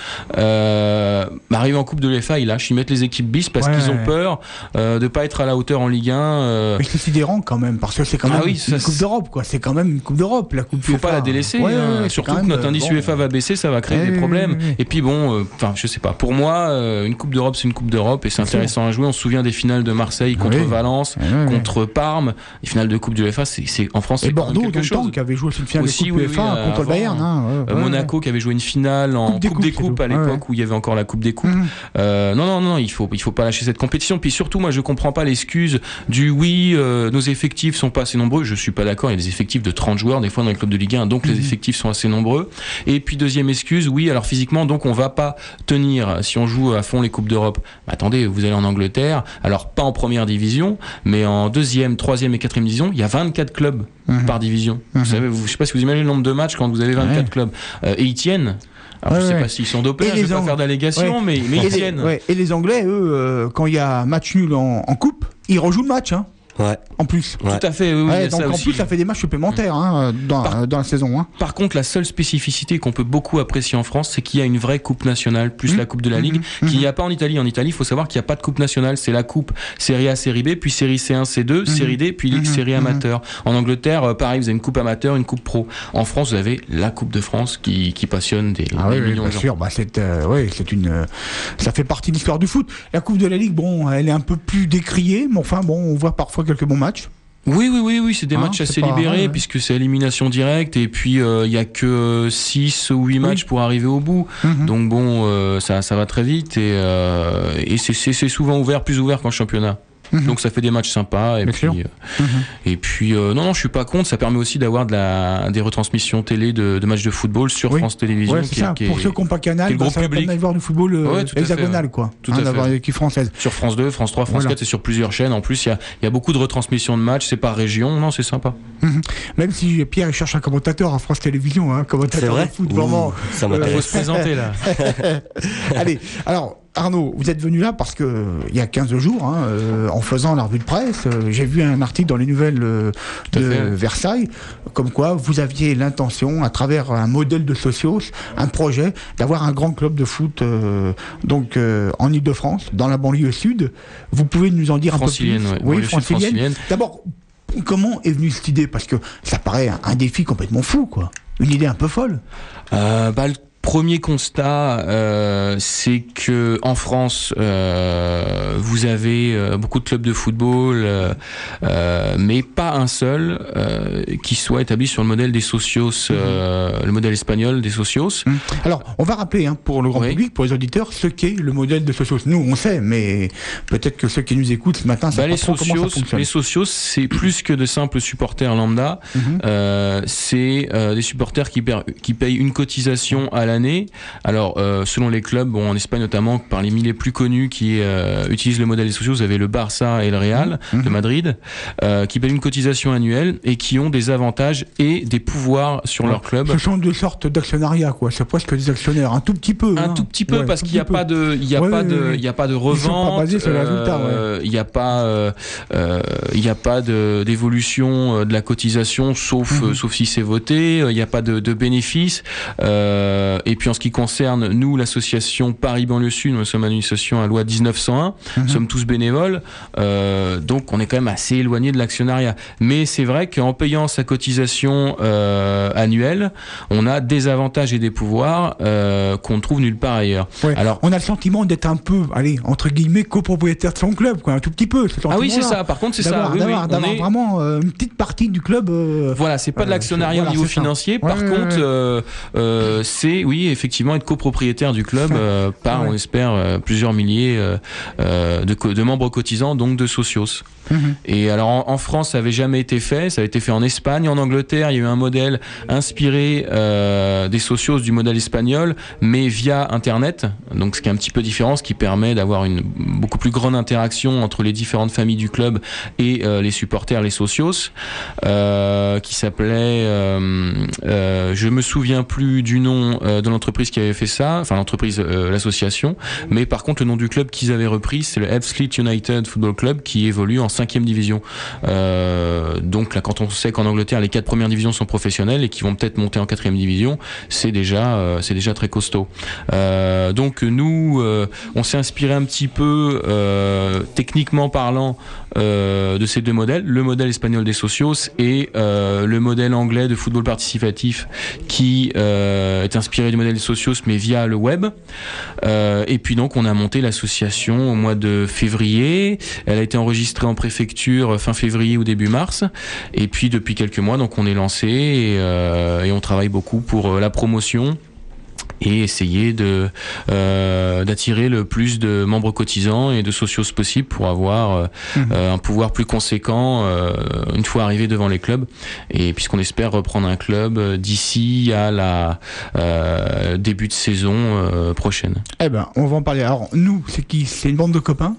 arrivent en Coupe de l'UEFA, ils lâchent, ils mettent les équipes bis parce qu'ils ont peur de pas être à la hauteur en Ligue 1. Mais c'est sidérant quand même, parce que c'est quand même une Coupe d'Europe, quoi. C'est quand même une Coupe d'Europe, la Coupe UEFA. Faut pas la délaisser, surtout que notre indice UEFA va baisser, ça va créer des problèmes. Et puis bon, je sais pas. Pour moi, une Coupe d'Europe, c'est une Coupe d'Europe et c'est intéressant à jouer. On se souvient des finales de Marseille contre Valence, contre Parme. Les finales de Coupe de l'UEFA, c'est en France, c'est Bordeaux, quelque chose. Qui avait joué une finale de Coupe UEFA contre le Bayern. Monaco qui avait joué une finale en Coupe des Coupes à l'époque où il y avait encore la Coupe des Coupes. Non, il faut pas lâcher cette compétition. Puis surtout, moi, je comprends pas l'excuse du nos effectifs sont pas assez nombreux. Je suis pas d'accord. Il y a des effectifs de 30 joueurs des fois dans les clubs de Ligue 1, donc les effectifs sont assez nombreux. Et puis deuxième excuse, alors physiquement, donc on va pas tenir si on joue à fond les Coupes d'Europe. Attendez, vous allez en Angleterre, alors pas en première division, mais en 2e, 3e et 4e division, il y a 24 clubs par division. Vous savez, je sais pas si vous imaginez le nombre de matchs quand vous avez 24 clubs. Et ils tiennent. Alors je sais pas s'ils sont dopés, je vais pas faire d'allégations, mais ils tiennent. Et les Anglais, eux, quand il y a match nul en coupe, ils rejouent le match. Ouais. En plus. Tout à fait, oui. Donc en plus, ça fait des matchs supplémentaires dans la saison. Par contre, la seule spécificité qu'on peut beaucoup apprécier en France, c'est qu'il y a une vraie coupe nationale, plus la coupe de la Ligue, qu'il n'y a pas en Italie. En Italie, il faut savoir qu'il n'y a pas de coupe nationale. C'est la coupe Série A, Série B, puis Série C1, C2, Série D, puis Ligue Série amateur. En Angleterre, pareil, vous avez une coupe amateur, une coupe pro. En France, vous avez la Coupe de France qui passionne des millions de gens. Sûr. Ça fait partie de l'histoire du foot. La coupe de la Ligue, bon, elle est un peu plus décriée, mais enfin, bon, on voit parfois quelques bons matchs. Oui, c'est des matchs assez libérés puisque c'est élimination directe et puis il y a que 6 ou 8 matchs pour arriver au bout. Donc bon, ça va très vite et c'est souvent plus ouvert qu'en championnat. Donc ça fait des matchs sympas et puis non, je suis pas contre. Ça permet aussi d'avoir des retransmissions télé de matchs de football sur France Télévisions. Ouais, c'est ça. Pour ceux qui n'ont pas Canal, ça permet d'aller voir du football hexagonal, quoi. Tout à fait. D'avoir l'équipe française. Sur France 2, France 3, France 4, c'est sur plusieurs chaînes. En plus, il y a beaucoup de retransmissions de matchs. C'est par région. Non, c'est sympa. Même si Pierre il cherche un commentateur à France Télévisions, commentateur de foot, vraiment. Ça m'intéresse. Faut se présenter là. Allez, alors. Arnaud, vous êtes venu là parce que il y a 15 jours, en faisant la revue de presse, j'ai vu un article dans les nouvelles de Versailles, comme quoi vous aviez l'intention, à travers un modèle de Socios, un projet, d'avoir un grand club de foot en Ile-de-France, dans la banlieue sud. Vous pouvez nous en dire un peu plus? Oui, francilienne. D'abord, comment est venue cette idée? Parce que ça paraît un défi complètement fou, quoi. Une idée un peu folle. Le premier constat, c'est que en France, vous avez beaucoup de clubs de football, mais pas un seul qui soit établi sur le modèle des socios, le modèle espagnol des socios. Alors, on va rappeler pour le grand public, pour les auditeurs, ce qu'est le modèle des socios. Nous, on sait, mais peut-être que ceux qui nous écoutent ce matin, savent pas trop comment ça fonctionne. Les socios, c'est plus que de simples supporters lambda. C'est des supporters qui payent une cotisation à l'année. Alors, selon les clubs, en Espagne notamment, parmi les plus connus qui utilisent le modèle des socios, vous avez le Barça et le Real de Madrid, qui payent une cotisation annuelle et qui ont des avantages et des pouvoirs sur leur club. Ce sont des sortes d'actionnariats, quoi. C'est presque des actionnaires, un tout petit peu. Un tout petit peu, parce qu'il n'y a pas de, il y a pas de revente. Il n'y a pas d'évolution de la cotisation, sauf si c'est voté. Il n'y a pas de bénéfices. Et puis en ce qui concerne nous, l'association Paris Banlieue Sud, nous sommes une association à loi 1901, nous sommes tous bénévoles, donc on est quand même assez éloigné de l'actionnariat. Mais c'est vrai qu'en payant sa cotisation annuelle, on a des avantages et des pouvoirs qu'on ne trouve nulle part ailleurs. Ouais. Alors, on a le sentiment d'être un peu, entre guillemets, copropriétaire de son club, quoi, un tout petit peu. Oui, c'est ça. Par contre, c'est ça. D'avoir vraiment une petite partie du club. Voilà, c'est pas de l'actionnariat au niveau financier. Par contre, c'est effectivement être copropriétaire du club par, on espère, plusieurs milliers de membres cotisants, donc de socios. Et alors en France, ça avait jamais été fait. Ça a été fait en Espagne, en Angleterre. Il y a eu un modèle inspiré des socios du modèle espagnol, mais via Internet. Donc ce qui est un petit peu différent, ce qui permet d'avoir une beaucoup plus grande interaction entre les différentes familles du club et les supporters, les socios, qui s'appelait, je me souviens plus du nom de l'entreprise qui avait fait ça, enfin l'entreprise, l'association, mais par contre le nom du club qu'ils avaient repris, c'est le Ebbsfleet United Football Club, qui évolue en 5e division. Donc là, quand on sait qu'en Angleterre les 4 premières divisions sont professionnelles et qui vont peut-être monter en 4e division, c'est déjà très costaud. Donc nous, on s'est inspiré un petit peu, techniquement parlant, de ces deux modèles, le modèle espagnol des socios et le modèle anglais de football participatif qui est inspiré du modèle des socios mais via le web. Et puis donc on a monté l'association au mois de février. Elle a été enregistrée en préfecture fin février ou début mars. Et puis depuis quelques mois, donc on est lancé et on travaille beaucoup pour la promotion et essayer d'attirer le plus de membres cotisants et de socios possible pour avoir un pouvoir plus conséquent une fois arrivé devant les clubs, et puisqu'on espère reprendre un club d'ici à la début de saison prochaine. Eh ben, on va en parler. Alors nous, c'est qui? C'est une bande de copains?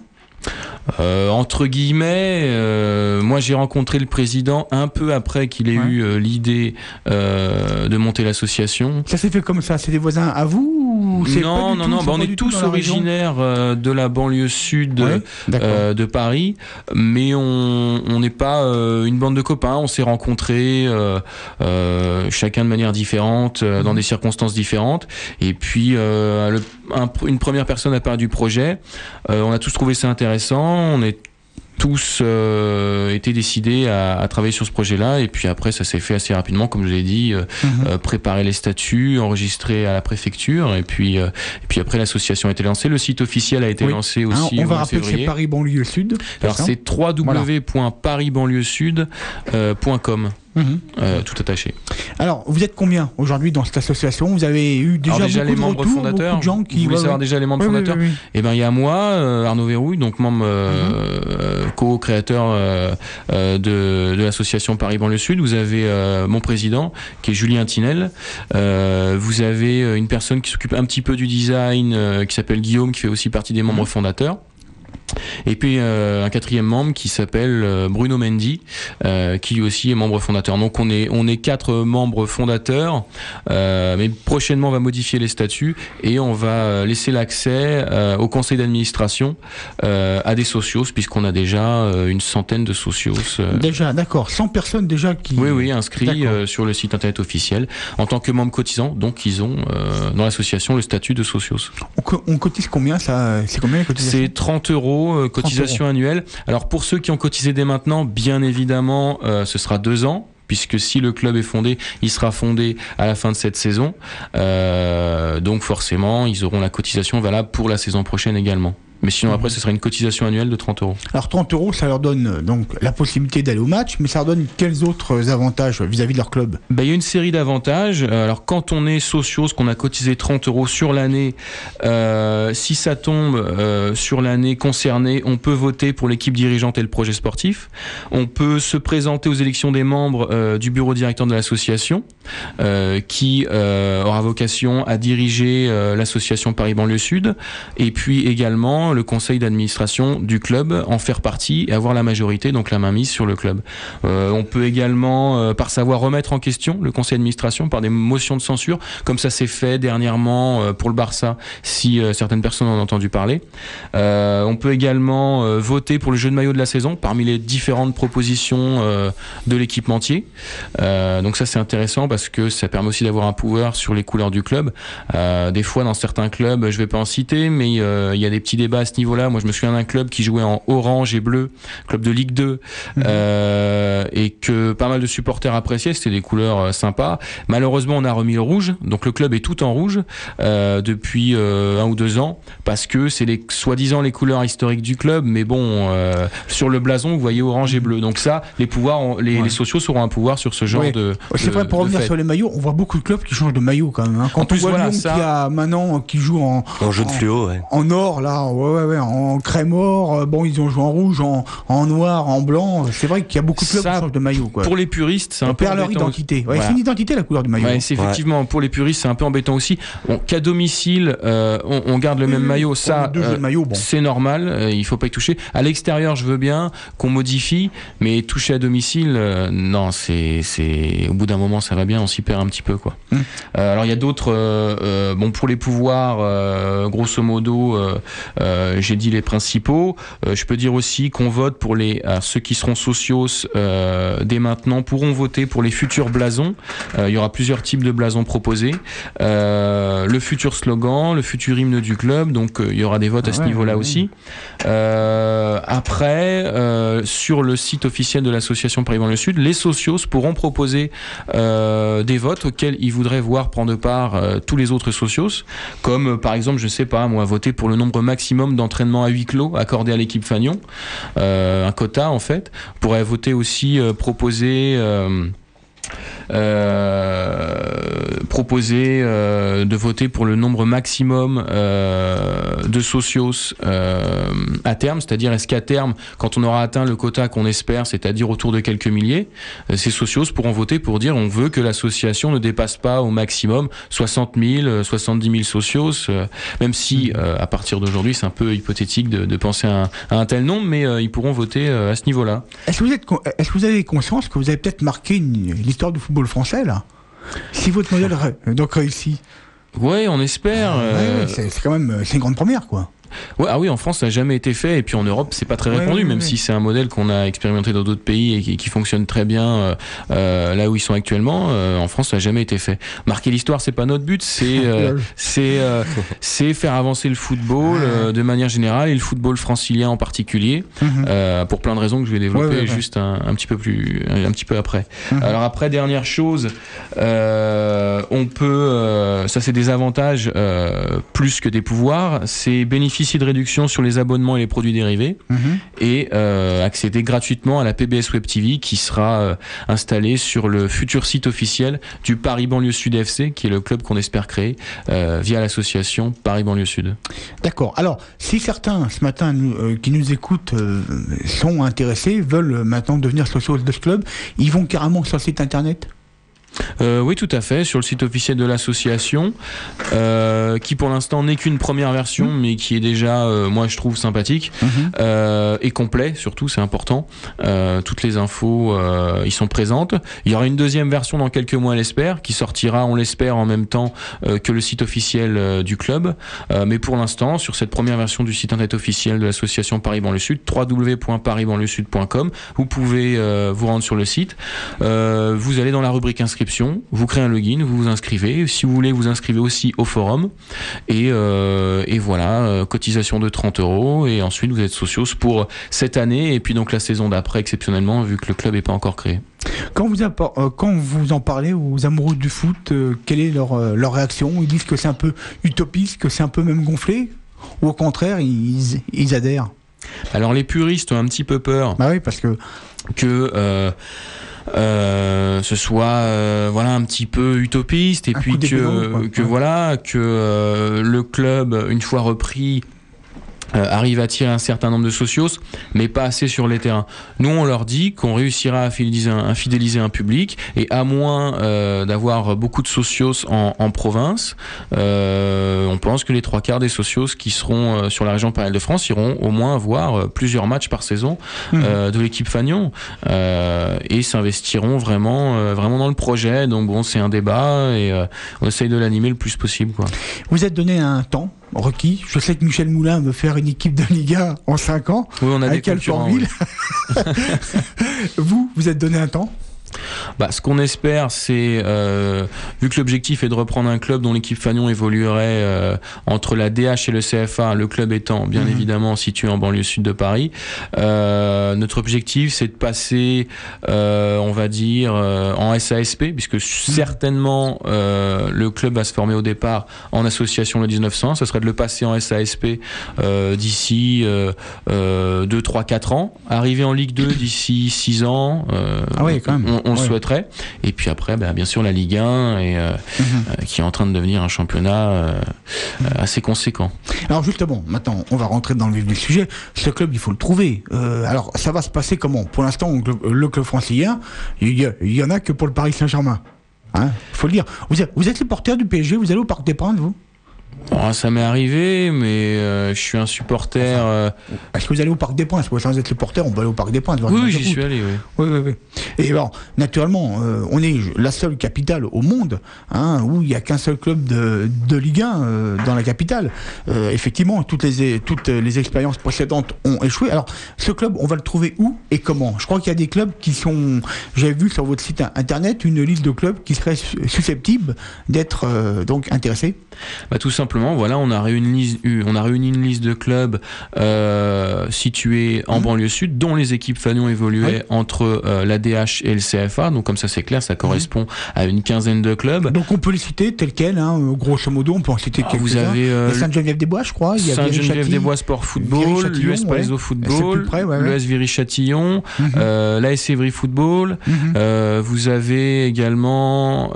Entre guillemets, moi j'ai rencontré le président un peu après qu'il ait eu l'idée de monter l'association. Ça s'est fait comme ça? C'est des voisins à vous ou c'est Non, on est tous originaires de la banlieue sud de Paris, mais on n'est pas une bande de copains. On s'est rencontrés chacun de manière différente, dans des circonstances différentes, et puis une première personne a parlé du projet. On a tous trouvé ça intéressant. On est tous été décidés à travailler sur ce projet-là, et puis après ça s'est fait assez rapidement, comme je l'ai dit, préparer les statuts, enregistrer à la préfecture, et puis après l'association a été lancée, le site officiel a été lancé aussi. On va rappeler que c'est Paris Banlieue Sud. Alors c'est www.parisbanlieusud.com. tout attaché. Alors, vous êtes combien aujourd'hui dans cette association? Vous avez eu déjà les membres retours, fondateurs. Beaucoup de gens qui... Vous voulez savoir déjà les membres fondateurs? Eh ben, il y a moi, Arnaud Verrouille, donc membre co-créateur de l'association Paris Banlieue Sud. Vous avez mon président, qui est Julien Tinel. Vous avez une personne qui s'occupe un petit peu du design, qui s'appelle Guillaume, qui fait aussi partie des membres fondateurs. Et puis un quatrième membre qui s'appelle Bruno Mendy, qui lui aussi est membre fondateur. Donc on est 4 membres fondateurs, mais prochainement on va modifier les statuts et on va laisser l'accès au conseil d'administration à des socios, puisqu'on a déjà une centaine de socios. Déjà, d'accord, 100 personnes déjà qui... Oui, inscrits sur le site internet officiel en tant que membres cotisants. Donc ils ont dans l'association le statut de socios. On cotise combien ça? C'est combien les cotisations? C'est 30 €. Cotisation annuelle. Alors pour ceux qui ont cotisé dès maintenant, bien évidemment, ce sera 2 ans. Puisque si le club est fondé, il sera fondé à la fin de cette saison. Donc forcément, ils auront la cotisation valable pour la saison prochaine également. Mais sinon après, ce sera une cotisation annuelle de 30 €. Alors 30 €, ça leur donne donc la possibilité d'aller au match, mais ça leur donne quels autres avantages vis-à-vis de leur club? Il y a une série d'avantages. Alors quand on est socios, qu'on a cotisé 30 € sur l'année, si ça tombe sur l'année concernée, on peut voter pour l'équipe dirigeante et le projet sportif. On peut se présenter aux élections des membres du bureau directeur de l'association, qui aura vocation à diriger l'association Paris Banlieue Sud, et puis également le conseil d'administration du club, en faire partie et avoir la majorité, donc la mainmise sur le club. On peut également, par sa voix, remettre en question le conseil d'administration par des motions de censure, comme ça s'est fait dernièrement pour le Barça, si certaines personnes en ont entendu parler. On peut également voter pour le jeu de maillot de la saison, parmi les différentes propositions de l'équipementier. Donc ça c'est intéressant parce que ça permet aussi d'avoir un pouvoir sur les couleurs du club. Des fois dans certains clubs, je vais pas en citer, mais il y a des petits débats à ce niveau-là. Moi je me souviens d'un club qui jouait en orange et bleu, club de Ligue 2, et que pas mal de supporters appréciaient, c'était des couleurs sympas. Malheureusement on a remis le rouge, donc le club est tout en rouge depuis 1 ou 2 ans, parce que c'est soi-disant les couleurs historiques du club, mais bon, sur le blason vous voyez orange et bleu, donc ça les pouvoirs, les socios auront un pouvoir sur ce genre de... C'est vrai, pour revenir sur les maillots, on voit beaucoup de clubs qui changent de maillot quand même. Quand on voit Lyon qui a maintenant, qui joue en jeu de fluo, en or là, en crème or, ils ont joué en rouge, en noir, en blanc. C'est vrai qu'il y a beaucoup de clubs qui changent de maillot, quoi. Pour les puristes, c'est un peu perd leur identité. C'est une identité la couleur du maillot. C'est effectivement, pour les puristes, c'est un peu embêtant aussi. Qu'à domicile, on garde le même maillot, ça, c'est normal, il faut pas y toucher. À l'extérieur, je veux bien qu'on modifie, mais toucher à domicile, non, c'est au bout d'un moment, ça va bien, on s'y perd un petit peu, quoi. Alors il y a d'autres, pour les pouvoirs, grosso modo, j'ai dit les principaux. Je peux dire aussi qu'on vote pour ceux qui seront socios dès maintenant pourront voter pour les futurs blasons. Il y aura plusieurs types de blasons proposés. Le futur slogan, le futur hymne du club, donc il y aura des votes à ce niveau-là aussi. Après, sur le site officiel de l'association Paris Banlieue Sud, les socios pourront proposer des votes auxquels ils voudraient voir prendre part tous les autres socios, comme par exemple, je sais pas, moi, voter pour le nombre maximum d'entraînements à huis clos accordé à l'équipe Fagnon, un quota en fait. On pourrait voter aussi proposer de voter pour le nombre maximum de socios à terme, c'est-à-dire est-ce qu'à terme, quand on aura atteint le quota qu'on espère, c'est-à-dire autour de quelques milliers, ces socios pourront voter pour dire on veut que l'association ne dépasse pas au maximum 60 000, 70 000 socios, même si à partir d'aujourd'hui c'est un peu hypothétique de penser à un tel nombre, mais ils pourront voter à ce niveau-là. Est-ce que vous avez conscience que vous avez peut-être marqué l'histoire du football français là, si votre modèle donc réussit? Ouais, on espère. C'est quand même une grande première, quoi. Oui, en France ça n'a jamais été fait, et puis en Europe c'est pas très répandu, même si c'est un modèle qu'on a expérimenté dans d'autres pays et qui fonctionne très bien là où ils sont actuellement. En France ça n'a jamais été fait. Marquer l'histoire, c'est pas notre but, c'est faire avancer le football de manière générale, et le football francilien en particulier, pour plein de raisons que je vais développer juste un petit peu après. Alors après, dernière chose, on peut, ça c'est des avantages plus que des pouvoirs, c'est bénéficier bénéficier de réductions sur les abonnements et les produits dérivés et accéder gratuitement à la PBS Web TV qui sera installée sur le futur site officiel du Paris Banlieue Sud FC, qui est le club qu'on espère créer via l'association Paris Banlieue Sud. D'accord. Alors, si certains ce matin qui nous écoutent sont intéressés, veulent maintenant devenir socios de ce club, ils vont carrément sur le site internet ? Oui, tout à fait, sur le site officiel de l'association, qui pour l'instant n'est qu'une première version, mais qui est déjà, moi je trouve, sympathique et complet, surtout, c'est important. Toutes les infos y sont présentes. Il y aura une deuxième version dans quelques mois, on l'espère, qui sortira, on l'espère, en même temps que le site officiel du club. Mais pour l'instant, sur cette première version du site internet officiel de l'association Paris Banlieue Sud, www.parisbanlieuesud.com, vous pouvez vous rendre sur le site. Vous allez dans la rubrique inscription, vous créez un login, vous vous inscrivez. Si vous voulez, vous inscrivez aussi au forum. Et voilà, cotisation de 30 €. Et ensuite, vous êtes socios pour cette année. Et puis donc la saison d'après, exceptionnellement, vu que le club n'est pas encore créé. Quand vous en parlez aux amoureux du foot, quelle est leur réaction ? Ils disent que c'est un peu utopiste, que c'est un peu même gonflé ? Ou au contraire, ils adhèrent ? Alors les puristes ont un petit peu peur. Bah oui, parce que ce soit voilà un petit peu utopiste et puis que le club, une fois repris, arrive à attirer un certain nombre de socios, mais pas assez sur les terrains. Nous, on leur dit qu'on réussira à fidéliser un public, et à moins d'avoir beaucoup de socios en province, on pense que les 3/4 des socios qui seront sur la région parisienne de France iront au moins voir plusieurs matchs par saison de l'équipe Fagnon, et s'investiront vraiment dans le projet. Donc bon, c'est un débat, et on essaye de l'animer le plus possible, quoi. Vous êtes donné un temps requis. Je sais que Michel Moulin veut faire une équipe de Liga en 5 ans. Oui, on a des concurrents. Oui. Vous êtes donné un temps ? Ce qu'on espère, c'est, vu que l'objectif est de reprendre un club dont l'équipe Fagnon évoluerait entre la DH et le CFA, le club étant bien évidemment situé en banlieue sud de Paris, notre objectif, c'est de passer, on va dire, en SASP, puisque certainement le club va se former au départ en association le 1900. Ce serait de le passer en SASP d'ici 2, 3, 4 ans, arriver en Ligue 2 d'ici 6 ans. Oui, quand même. On le souhaiterait. Et puis après, bien sûr, la Ligue 1 qui est en train de devenir un championnat assez conséquent. Alors justement, maintenant, on va rentrer dans le vif du sujet. Ce club, il faut le trouver. Alors, ça va se passer comment ? Pour l'instant, le club francilien, il y en a que pour le Paris Saint-Germain. Faut le dire. Vous êtes supporter du PSG, vous allez au Parc des Princes, vous ? Ça m'est arrivé, mais je suis un supporter. Est-ce que vous allez au Parc des Princes ? Sans être supporter, on va aller au Parc des Princes. Oui, j'y suis allé, oui. Oui. Et bon, naturellement, on est la seule capitale au monde où il n'y a qu'un seul club de Ligue 1 dans la capitale. Effectivement, toutes les expériences précédentes ont échoué. Alors, ce club, on va le trouver où et comment ? Je crois qu'il y a des clubs qui sont... J'avais vu sur votre site internet une liste de clubs qui seraient susceptibles d'être donc intéressés. Tout simplement, voilà, on a réuni une liste de clubs situés en banlieue sud, dont les équipes Fagnon évoluaient entre la DH et le CFA. Donc comme ça, c'est clair, ça correspond à une quinzaine de clubs. Donc on peut les citer tels quels, grosso modo, on peut en citer quelques-uns. Vous avez Sainte-Geneviève-des-Bois, je crois. Sainte-Geneviève-des-Bois Sport Football, l'US Palaiso Football, l'US Viry-Châtillon, l'AS Évry Football. Vous avez également...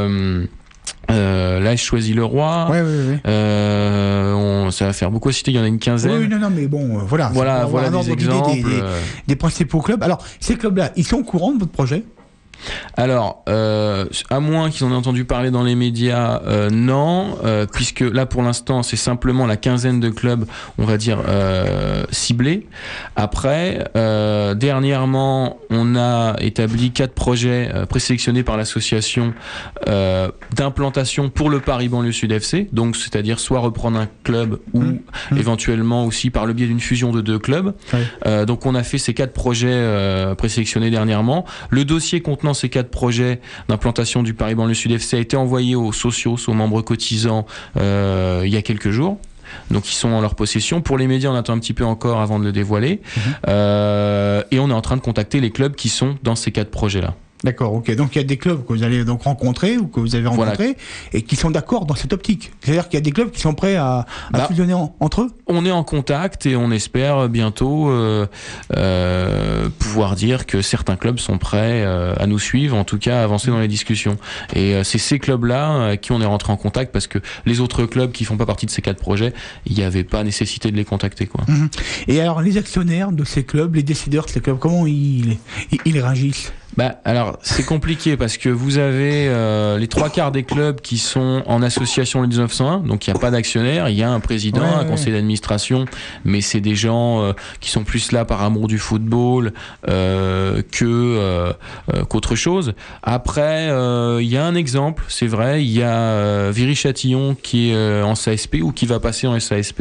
là, je choisis le roi. Ça va faire beaucoup à citer. Il y en a une quinzaine. Oui, non, mais bon, voilà. Voilà des exemples. Des principaux clubs. Alors, ces clubs-là, ils sont au courant de votre projet ? Alors, à moins qu'ils en aient entendu parler dans les médias, non, puisque là pour l'instant c'est simplement la quinzaine de clubs, on va dire, ciblés. Après, dernièrement, on a établi 4 projets présélectionnés par l'association d'implantation pour le Paris Banlieue Sud FC, donc c'est-à-dire soit reprendre un club ou éventuellement aussi par le biais d'une fusion de 2 clubs. Donc on a fait ces 4 projets présélectionnés dernièrement. Le dossier contenant ces 4 projets d'implantation du Paris Banlieue Sud FC a été envoyé aux socios, aux membres cotisants il y a quelques jours. Donc ils sont en leur possession. Pour les médias, on attend un petit peu encore avant de le dévoiler. Et on est en train de contacter les clubs qui sont dans ces 4 projets-là. D'accord, ok. Donc il y a des clubs que vous allez donc rencontrer ou que vous avez rencontrés et qui sont d'accord dans cette optique. C'est-à-dire qu'il y a des clubs qui sont prêts à fusionner entre eux. On est en contact et on espère bientôt pouvoir dire que certains clubs sont prêts à nous suivre, en tout cas à avancer dans les discussions. Et c'est ces clubs-là avec qui on est rentré en contact parce que les autres clubs qui font pas partie de ces 4 projets, il n'y avait pas nécessité de les contacter, quoi. Et alors les actionnaires de ces clubs, les décideurs de ces clubs, comment ils réagissent ? Alors c'est compliqué parce que vous avez les 3/4 des clubs qui sont en association le 1901, donc il n'y a pas d'actionnaire, il y a un président, un conseil d'administration, mais c'est des gens qui sont plus là par amour du football qu'autre chose. Après il y a un exemple, c'est vrai, il y a Viry-Châtillon qui est en SASP ou qui va passer en SASP.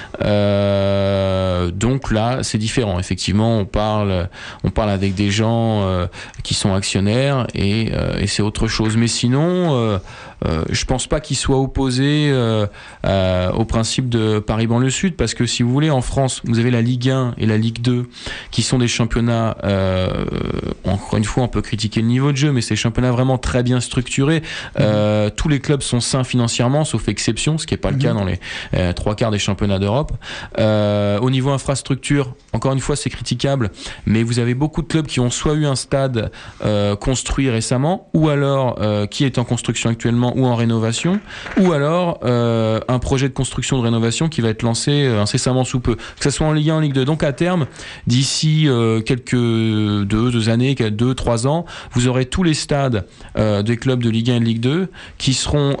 Donc là c'est différent, effectivement on parle avec des gens qui sont actionnaires et c'est autre chose. Mais sinon, je pense pas qu'ils soient opposés au principe de Paris Banlieue Sud, parce que si vous voulez, en France, vous avez la Ligue 1 et la Ligue 2 qui sont des championnats, encore une fois, on peut critiquer le niveau de jeu, mais c'est des championnats vraiment très bien structurés. Tous les clubs sont sains financièrement, sauf exception, ce qui n'est pas le cas dans les 3/4 des championnats d'Europe. Au niveau infrastructure, encore une fois, c'est critiquable, mais vous avez beaucoup de clubs qui ont soit eu un stade construit récemment, ou alors qui est en construction actuellement ou en rénovation, ou alors un projet de construction de rénovation qui va être lancé incessamment sous peu, que ce soit en Ligue 1 en Ligue 2. Donc à terme, d'ici quelques 2 années, 2-3 ans, vous aurez tous les stades des clubs de Ligue 1 et de Ligue 2 qui seront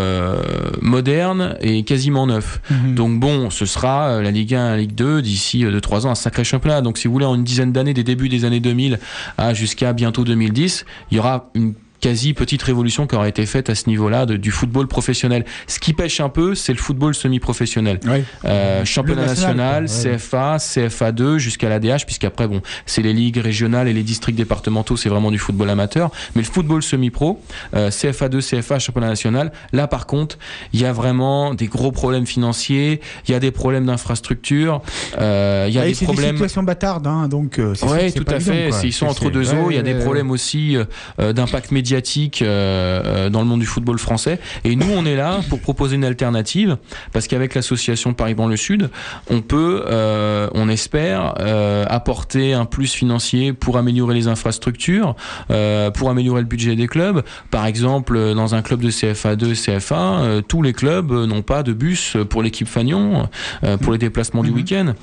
modernes et quasiment neufs. Donc bon, ce sera la Ligue 1 et la Ligue 2 d'ici 2-3 ans, un sacré championnat. Donc si vous voulez, en une dizaine d'années, des débuts des années 2000 jusqu'à bientôt 2010, il y aura une quasi petite révolution qui aura été faite à ce niveau-là du football professionnel. Ce qui pêche un peu, c'est le football semi-professionnel. Championnat national, CFA, CFA2 jusqu'à l'ADH, puisqu'après, bon, c'est les ligues régionales et les districts départementaux, c'est vraiment du football amateur. Mais le football semi-pro, CFA2, CFA, championnat national, là par contre, il y a vraiment des gros problèmes financiers, il y a des problèmes d'infrastructure, il y a des problèmes... C'est des situations bâtardes, hein, donc... Oui, tout à fait. Ils sont entre deux eaux. Il y a des problèmes aussi d'impact médiatique dans le monde du football français. Et nous, on est là pour proposer une alternative, parce qu'avec l'association Paris Banlieue Sud, on peut, on espère, apporter un plus financier pour améliorer les infrastructures, pour améliorer le budget des clubs. Par exemple, dans un club de CFA2, CFA, tous les clubs n'ont pas de bus pour l'équipe Fagnon, pour les déplacements du week-end.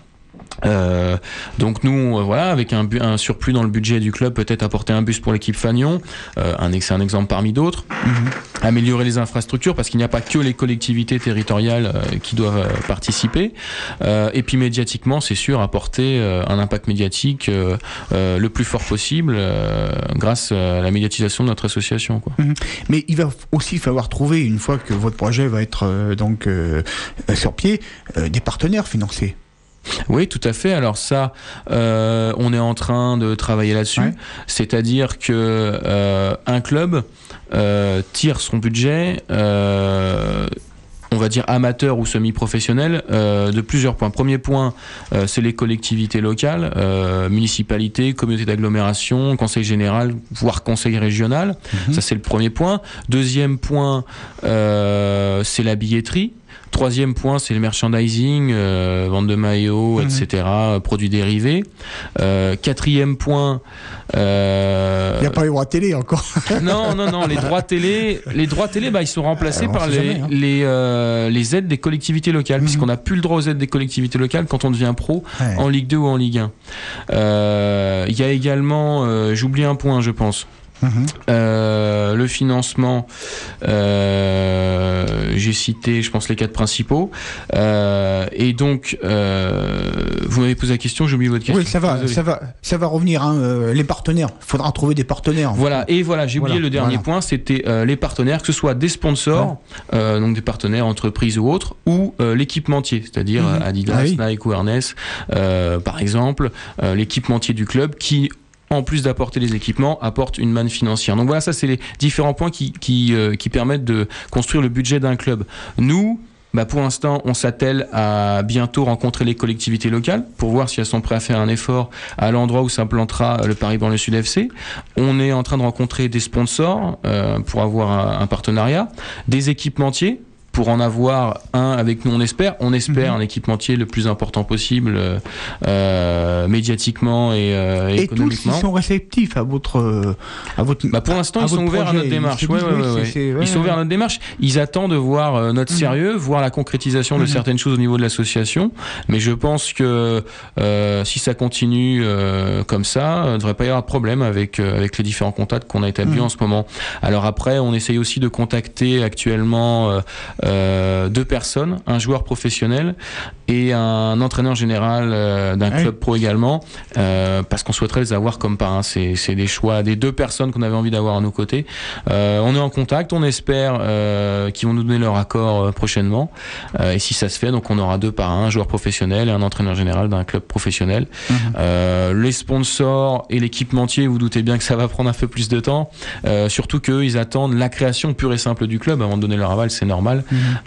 Donc nous, voilà, avec un surplus dans le budget du club, peut-être apporter un bus pour l'équipe Fagnon, c'est un exemple parmi d'autres. Améliorer les infrastructures, parce qu'il n'y a pas que les collectivités territoriales qui doivent participer. Et puis médiatiquement, c'est sûr, apporter un impact médiatique le plus fort possible grâce à la médiatisation de notre association, quoi. Mais il va aussi falloir trouver, une fois que votre projet va être sur pied, des partenaires financiers. Oui, tout à fait. Alors ça, on est en train de travailler là-dessus. C'est-à-dire que un club tire son budget, on va dire amateur ou semi-professionnel, de plusieurs points. Premier point, c'est les collectivités locales, municipalités, communautés d'agglomération, conseil général, voire conseil régional. Ça, c'est le premier point. Deuxième point, c'est la billetterie. Troisième point, c'est le merchandising, vente de maillots, etc., produits dérivés. Quatrième point... Il n'y a pas les droits télé encore. Non, les droits télé, ils sont remplacés par les aides des collectivités locales, puisqu'on n'a plus le droit aux aides des collectivités locales quand on devient pro en Ligue 2 ou en Ligue 1. Il y a également, j'oublie un point, je pense. Le financement, j'ai cité, je pense, les 4 principaux. Et donc, vous m'avez posé la question, j'ai oublié votre question. Oui, ça va revenir. Les partenaires, il faudra trouver des partenaires. Voilà, j'ai oublié le dernier point, c'était les partenaires, que ce soit des sponsors, donc des partenaires entreprises ou autres, ou l'équipementier, c'est-à-dire Adidas, Nike ou Ernest, par exemple, l'équipementier du club qui, en plus d'apporter les équipements, apporte une manne financière. Donc voilà, ça c'est les différents points qui permettent de construire le budget d'un club. Nous, Pour l'instant, on s'attelle à bientôt rencontrer les collectivités locales pour voir si elles sont prêtes à faire un effort à l'endroit où s'implantera le Paris Banlieue Sud FC. On est en train de rencontrer des sponsors pour avoir un partenariat, des équipementiers pour en avoir un avec nous, on espère un équipementier le plus important possible médiatiquement et économiquement. Et tous ils sont réceptifs à votre pour l'instant, ils sont ouverts à notre démarche. Ils sont ouverts à notre démarche. Ils attendent de voir notre sérieux, voir la concrétisation de certaines choses au niveau de l'association. Mais je pense que si ça continue comme ça, il ne devrait pas y avoir de problème avec les différents contacts qu'on a établis en ce moment. Alors après, on essaye aussi de contacter actuellement 2 personnes, un joueur professionnel et un entraîneur général d'un club pro également, parce qu'on souhaiterait les avoir comme parrains. C'est des choix des 2 personnes qu'on avait envie d'avoir à nos côtés. On est en contact, on espère qu'ils vont nous donner leur accord prochainement. Et si ça se fait, donc on aura 2 parrains, un joueur professionnel et un entraîneur général d'un club professionnel. Les sponsors et l'équipementier, vous doutez bien que ça va prendre un peu plus de temps, surtout qu'eux, ils attendent la création pure et simple du club avant de donner leur aval, c'est normal.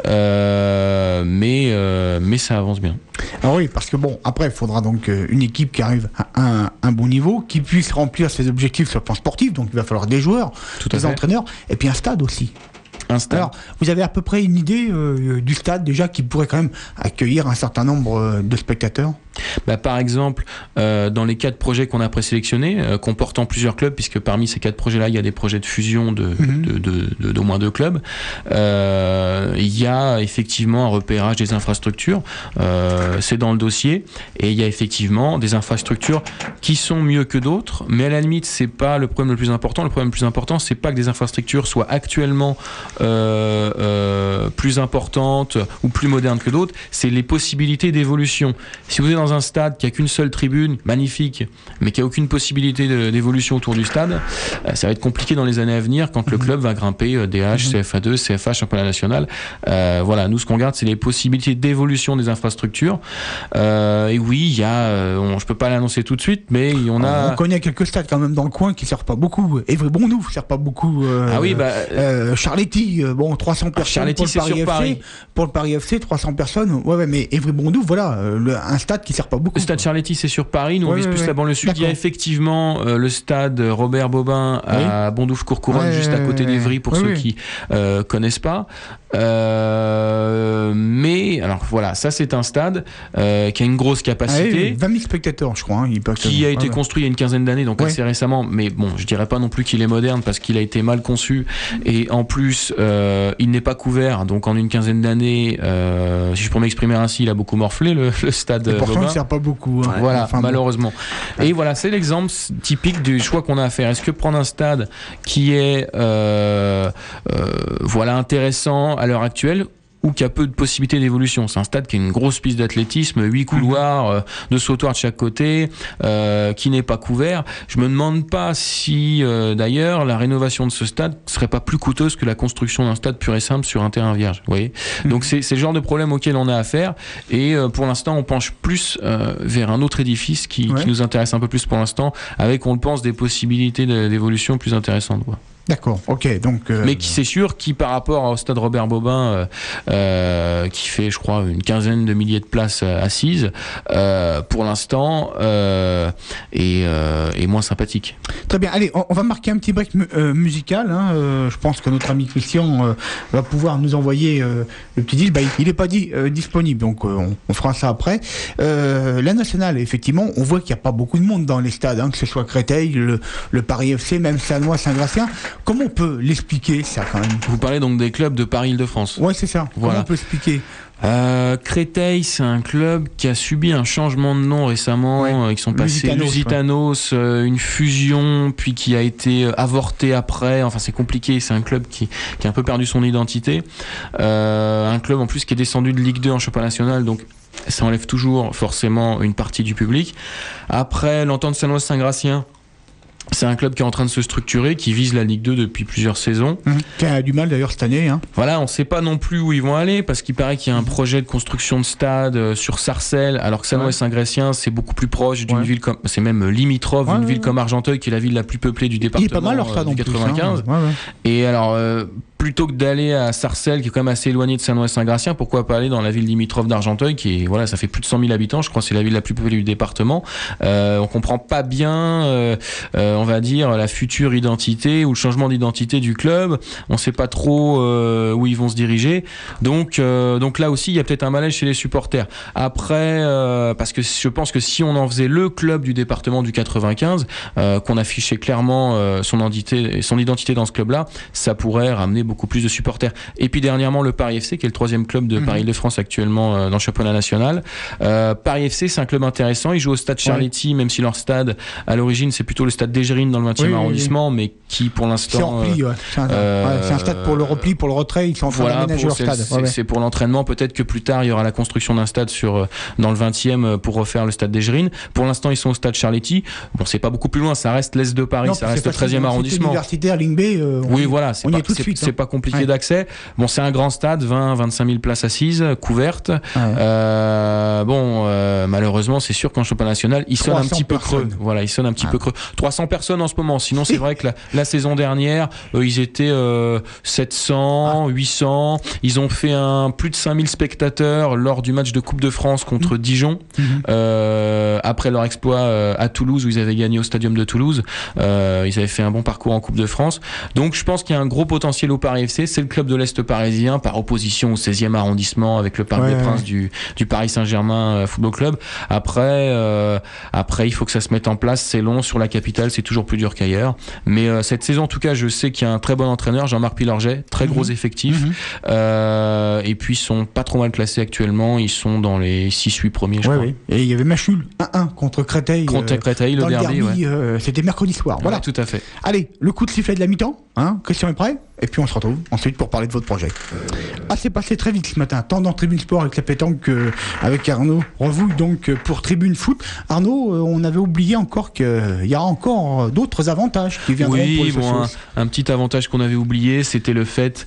Mais ça avance bien. Ah oui, parce que après il faudra donc une équipe qui arrive à un bon niveau, qui puisse remplir ses objectifs sur le plan sportif, donc il va falloir des joueurs, des entraîneurs, et puis un stade aussi. Alors, vous avez à peu près une idée du stade déjà qui pourrait quand même accueillir un certain nombre de spectateurs ? Par exemple, dans les 4 projets qu'on a présélectionnés, comportant plusieurs clubs, puisque parmi ces 4 projets-là, il y a des projets de fusion d'au moins 2 clubs, il y a effectivement un repérage des infrastructures, c'est dans le dossier, et il y a effectivement des infrastructures qui sont mieux que d'autres, mais à la limite, c'est pas le problème le plus important. Le problème le plus important, c'est pas que des infrastructures soient actuellement plus importantes ou plus modernes que d'autres, c'est les possibilités d'évolution. Si vous êtes dans un stade qui a qu'une seule tribune, magnifique, mais qui a aucune possibilité d'évolution autour du stade, ça va être compliqué dans les années à venir quand le club va grimper DH, CFA2, CFA, championnat national. Voilà, nous ce qu'on regarde, c'est les possibilités d'évolution des infrastructures. Et oui, il y a, je peux pas l'annoncer tout de suite, mais on connaît quelques stades quand même dans le coin qui servent pas beaucoup. Évry-Bondoux sert pas beaucoup. Charletti, 300 personnes pour le Paris FC. Paris. Pour le Paris FC, 300 personnes. Ouais, mais Évry-Bondoux, voilà, un stade qui sert pas beaucoup. Le stade Charletti, c'est sur Paris. Nous, on vise plus la banlieue sud. Il y a effectivement le stade Robert Bobin à Bondoufle-Courcouronne, juste à côté d'Évry, pour ceux qui connaissent pas. Mais alors voilà, ça c'est un stade qui a une grosse capacité. 20 000 spectateurs, je crois. Qui a été construit il y a une quinzaine d'années, donc assez récemment. Mais bon, je dirais pas non plus qu'il est moderne parce qu'il a été mal conçu et en plus il n'est pas couvert. Donc en une quinzaine d'années, si je peux m'exprimer ainsi, il a beaucoup morflé le stade. Et pourtant, il ne sert pas beaucoup. Voilà, malheureusement. Et voilà, c'est l'exemple typique du choix qu'on a à faire. Est-ce que prendre un stade qui est intéressant à l'heure actuelle ou qui a peu de possibilités d'évolution? C'est un stade qui a une grosse piste d'athlétisme, 8 couloirs, 2 sautoirs de chaque côté, qui n'est pas couvert. Je me demande pas si, d'ailleurs, la rénovation de ce stade serait pas plus coûteuse que la construction d'un stade pur et simple sur un terrain vierge. Vous voyez ? Donc c'est le genre de problème auquel on a affaire. Et pour l'instant, on penche plus vers un autre édifice qui nous intéresse un peu plus pour l'instant, avec, on le pense, des possibilités d'évolution plus intéressantes. D'accord, ok. Donc, mais c'est sûr qui par rapport au stade Robert Bobin qui fait je crois une quinzaine de milliers de places assises pour l'instant est moins sympathique. Très bien, allez, on va marquer un petit break musical. Je pense que notre ami Christian va pouvoir nous envoyer le petit disque. Il n'est pas disponible, donc on fera ça après. La nationale, effectivement, on voit qu'il n'y a pas beaucoup de monde dans les stades, que ce soit Créteil, le Paris FC, même Sannois, Saint-Gratien. Comment on peut l'expliquer, ça, quand même ? Vous parlez donc des clubs de Paris-Île-de-France. Oui, c'est ça. Voilà. Comment on peut expliquer ? Créteil, c'est un club qui a subi un changement de nom récemment. Ils sont passés Lusitanos, une fusion, puis qui a été avorté après. Enfin, c'est compliqué. C'est un club qui a un peu perdu son identité. Un club en plus qui est descendu de Ligue 2 en championnat national, donc ça enlève toujours forcément une partie du public. Après, l'Entente Sannoise Saint-Gratien, C'est un club qui est en train de se structurer, qui vise la Ligue 2 depuis plusieurs saisons. Qui a du mal d'ailleurs cette année. Voilà, on ne sait pas non plus où ils vont aller, parce qu'il paraît qu'il y a un projet de construction de stade sur Sarcelles, alors que Sannois et Saint-Gratien, c'est beaucoup plus proche d'une ville comme, c'est même limitrophe d'une ville comme Argenteuil, qui est la ville la plus peuplée du département. Il est pas mal leur stade du 95. Et alors, plutôt que d'aller à Sarcelles, qui est quand même assez éloigné de Sannois et Saint-Gratien, pourquoi pas aller dans la ville limitrophe d'Argenteuil, qui est, voilà, ça fait plus de 100 000 habitants, je crois que c'est la ville la plus peuplée du département. On comprend pas bien, on va dire, la future identité ou le changement d'identité du club. On sait pas trop où ils vont se diriger. Donc là aussi, il y a peut-être un malaise chez les supporters. Après, parce que je pense que si on en faisait le club du département du 95, qu'on affichait clairement son identité dans ce club-là, ça pourrait ramener beaucoup plus de supporters. Et puis dernièrement, le Paris FC, qui est le 3e club de Paris-Île-de-France actuellement dans le championnat national. Paris FC, c'est un club intéressant. Ils jouent au stade Charletti, même si leur stade, à l'origine, c'est plutôt le stade d'Égérine dans le 20e arrondissement, mais qui pour l'instant... C'est rempli, c'est un stade pour le repli, pour le retrait, ils sont en train d'aménager leur stade. C'est pour l'entraînement, peut-être que plus tard, il y aura la construction d'un stade dans le 20e pour refaire le stade d'Égérine. Pour l'instant, ils sont au stade Charletti. Bon, c'est pas beaucoup plus loin, ça reste l'Est de Paris, ça reste le 13e arrondissement. Universitaire, Ligne B, oui, voilà, c'est pas compliqué d'accès. Bon, c'est un grand stade, 20-25 000 places assises, couvertes. Malheureusement, c'est sûr qu'en championnat national, il sonne un petit peu creux. Voilà, il sonne un petit peu creux. 300 personnes en ce moment. Sinon, c'est vrai que la saison dernière, ils étaient 700, 800. Ils ont fait plus de 5000 spectateurs lors du match de Coupe de France contre Dijon. Après leur exploit à Toulouse, où ils avaient gagné au Stadium de Toulouse. Ils avaient fait un bon parcours en Coupe de France. Donc, je pense qu'il y a un gros potentiel au Paris FC. C'est le club de l'Est parisien, par opposition au 16e arrondissement, avec le Parc des Princes du Paris Saint-Germain Football Club. Après, il faut que ça se mette en place. C'est long. Sur la capitale, c'est toujours plus dur qu'ailleurs. Mais cette saison, en tout cas, je sais qu'il y a un très bon entraîneur, Jean-Marc Pilorget, très gros effectif. Et puis, ils sont pas trop mal classés actuellement. Ils sont dans les 6-8 premiers, je crois. Et il y avait Machul 1-1 contre Créteil. Contre Créteil, le derby. C'était mercredi soir. Voilà, tout à fait. Allez, le coup de sifflet de la mi-temps. Christian est prêt? Et puis on se retrouve ensuite pour parler de votre projet. C'est passé très vite ce matin, tant dans Tribune Sport avec la pétanque avec Arnaud Revouille donc pour Tribune Foot. Arnaud, on avait oublié encore qu'il y a encore d'autres avantages qui viendront pour les socios. Un petit avantage qu'on avait oublié, c'était le fait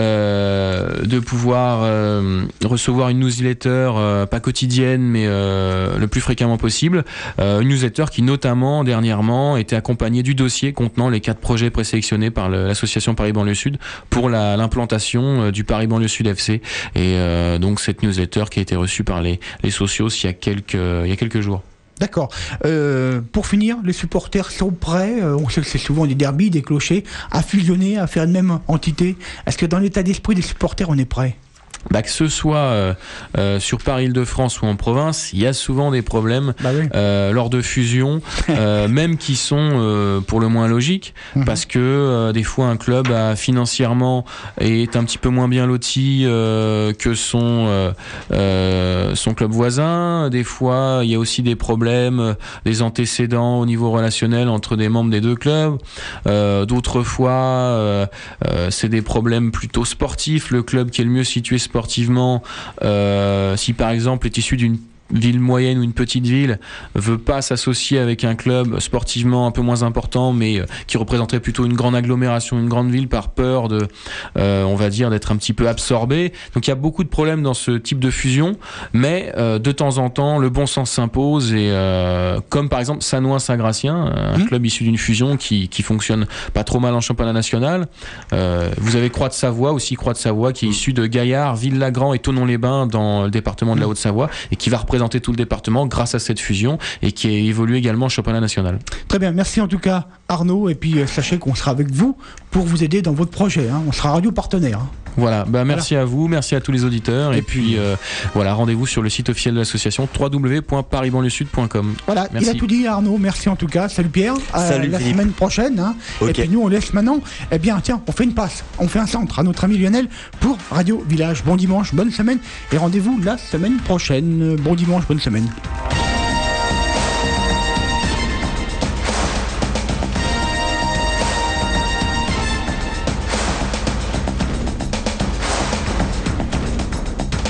de pouvoir recevoir une newsletter, pas quotidienne, mais le plus fréquemment possible. Une newsletter qui notamment, dernièrement, était accompagnée du dossier contenant les 4 projets présélectionnés par l'association Paris Banlieue Sud pour l'implantation du Paris Banlieue Sud FC. Et donc cette newsletter qui a été reçue par les socios il y a quelques jours. D'accord. Pour finir, les supporters sont prêts, on sait que c'est souvent des derbys, des clochers, à fusionner, à faire une même entité. Est-ce que dans l'état d'esprit des supporters, on est prêt ? Que ce soit sur Paris-Île-de-France ou en province, il y a souvent des problèmes lors de fusions, même qui sont pour le moins logiques, parce que des fois un club financièrement est un petit peu moins bien loti que son club voisin. Des fois, il y a aussi des problèmes, des antécédents au niveau relationnel entre des membres des deux clubs. D'autres fois, c'est des problèmes plutôt sportifs. Le club qui est le mieux situé sportivement, si par exemple est issu d'une ville moyenne ou une petite ville, veut pas s'associer avec un club sportivement un peu moins important, mais qui représenterait plutôt une grande agglomération, une grande ville, par peur de, on va dire, d'être un petit peu absorbé. Donc il y a beaucoup de problèmes dans ce type de fusion, mais de temps en temps, le bon sens s'impose et comme par exemple Sannois-Saint-Gratien, un club issu d'une fusion qui fonctionne pas trop mal en championnat national. Vous avez Croix-de-Savoie, qui est issu de Gaillard, Ville-Lagrand et Thonon-les-Bains dans le département de la Haute-Savoie et qui va représenter tout le département grâce à cette fusion et qui évolue également au championnat national. Très bien, merci en tout cas Arnaud, et puis sachez qu'on sera avec vous pour vous aider dans votre projet, on sera radio partenaire. Voilà, merci à vous, merci à tous les auditeurs et puis rendez-vous sur le site officiel de l'association www.parisbanlieusesud.com. Voilà, merci. Il a tout dit Arnaud, merci en tout cas, salut Pierre, salut la Philippe. Semaine prochaine, Okay. Et puis nous on laisse maintenant, on fait une passe, on fait un centre à notre ami Lionel pour Radio Village. Bon dimanche, bonne semaine et rendez-vous la semaine prochaine. Bon dimanche, bonne semaine.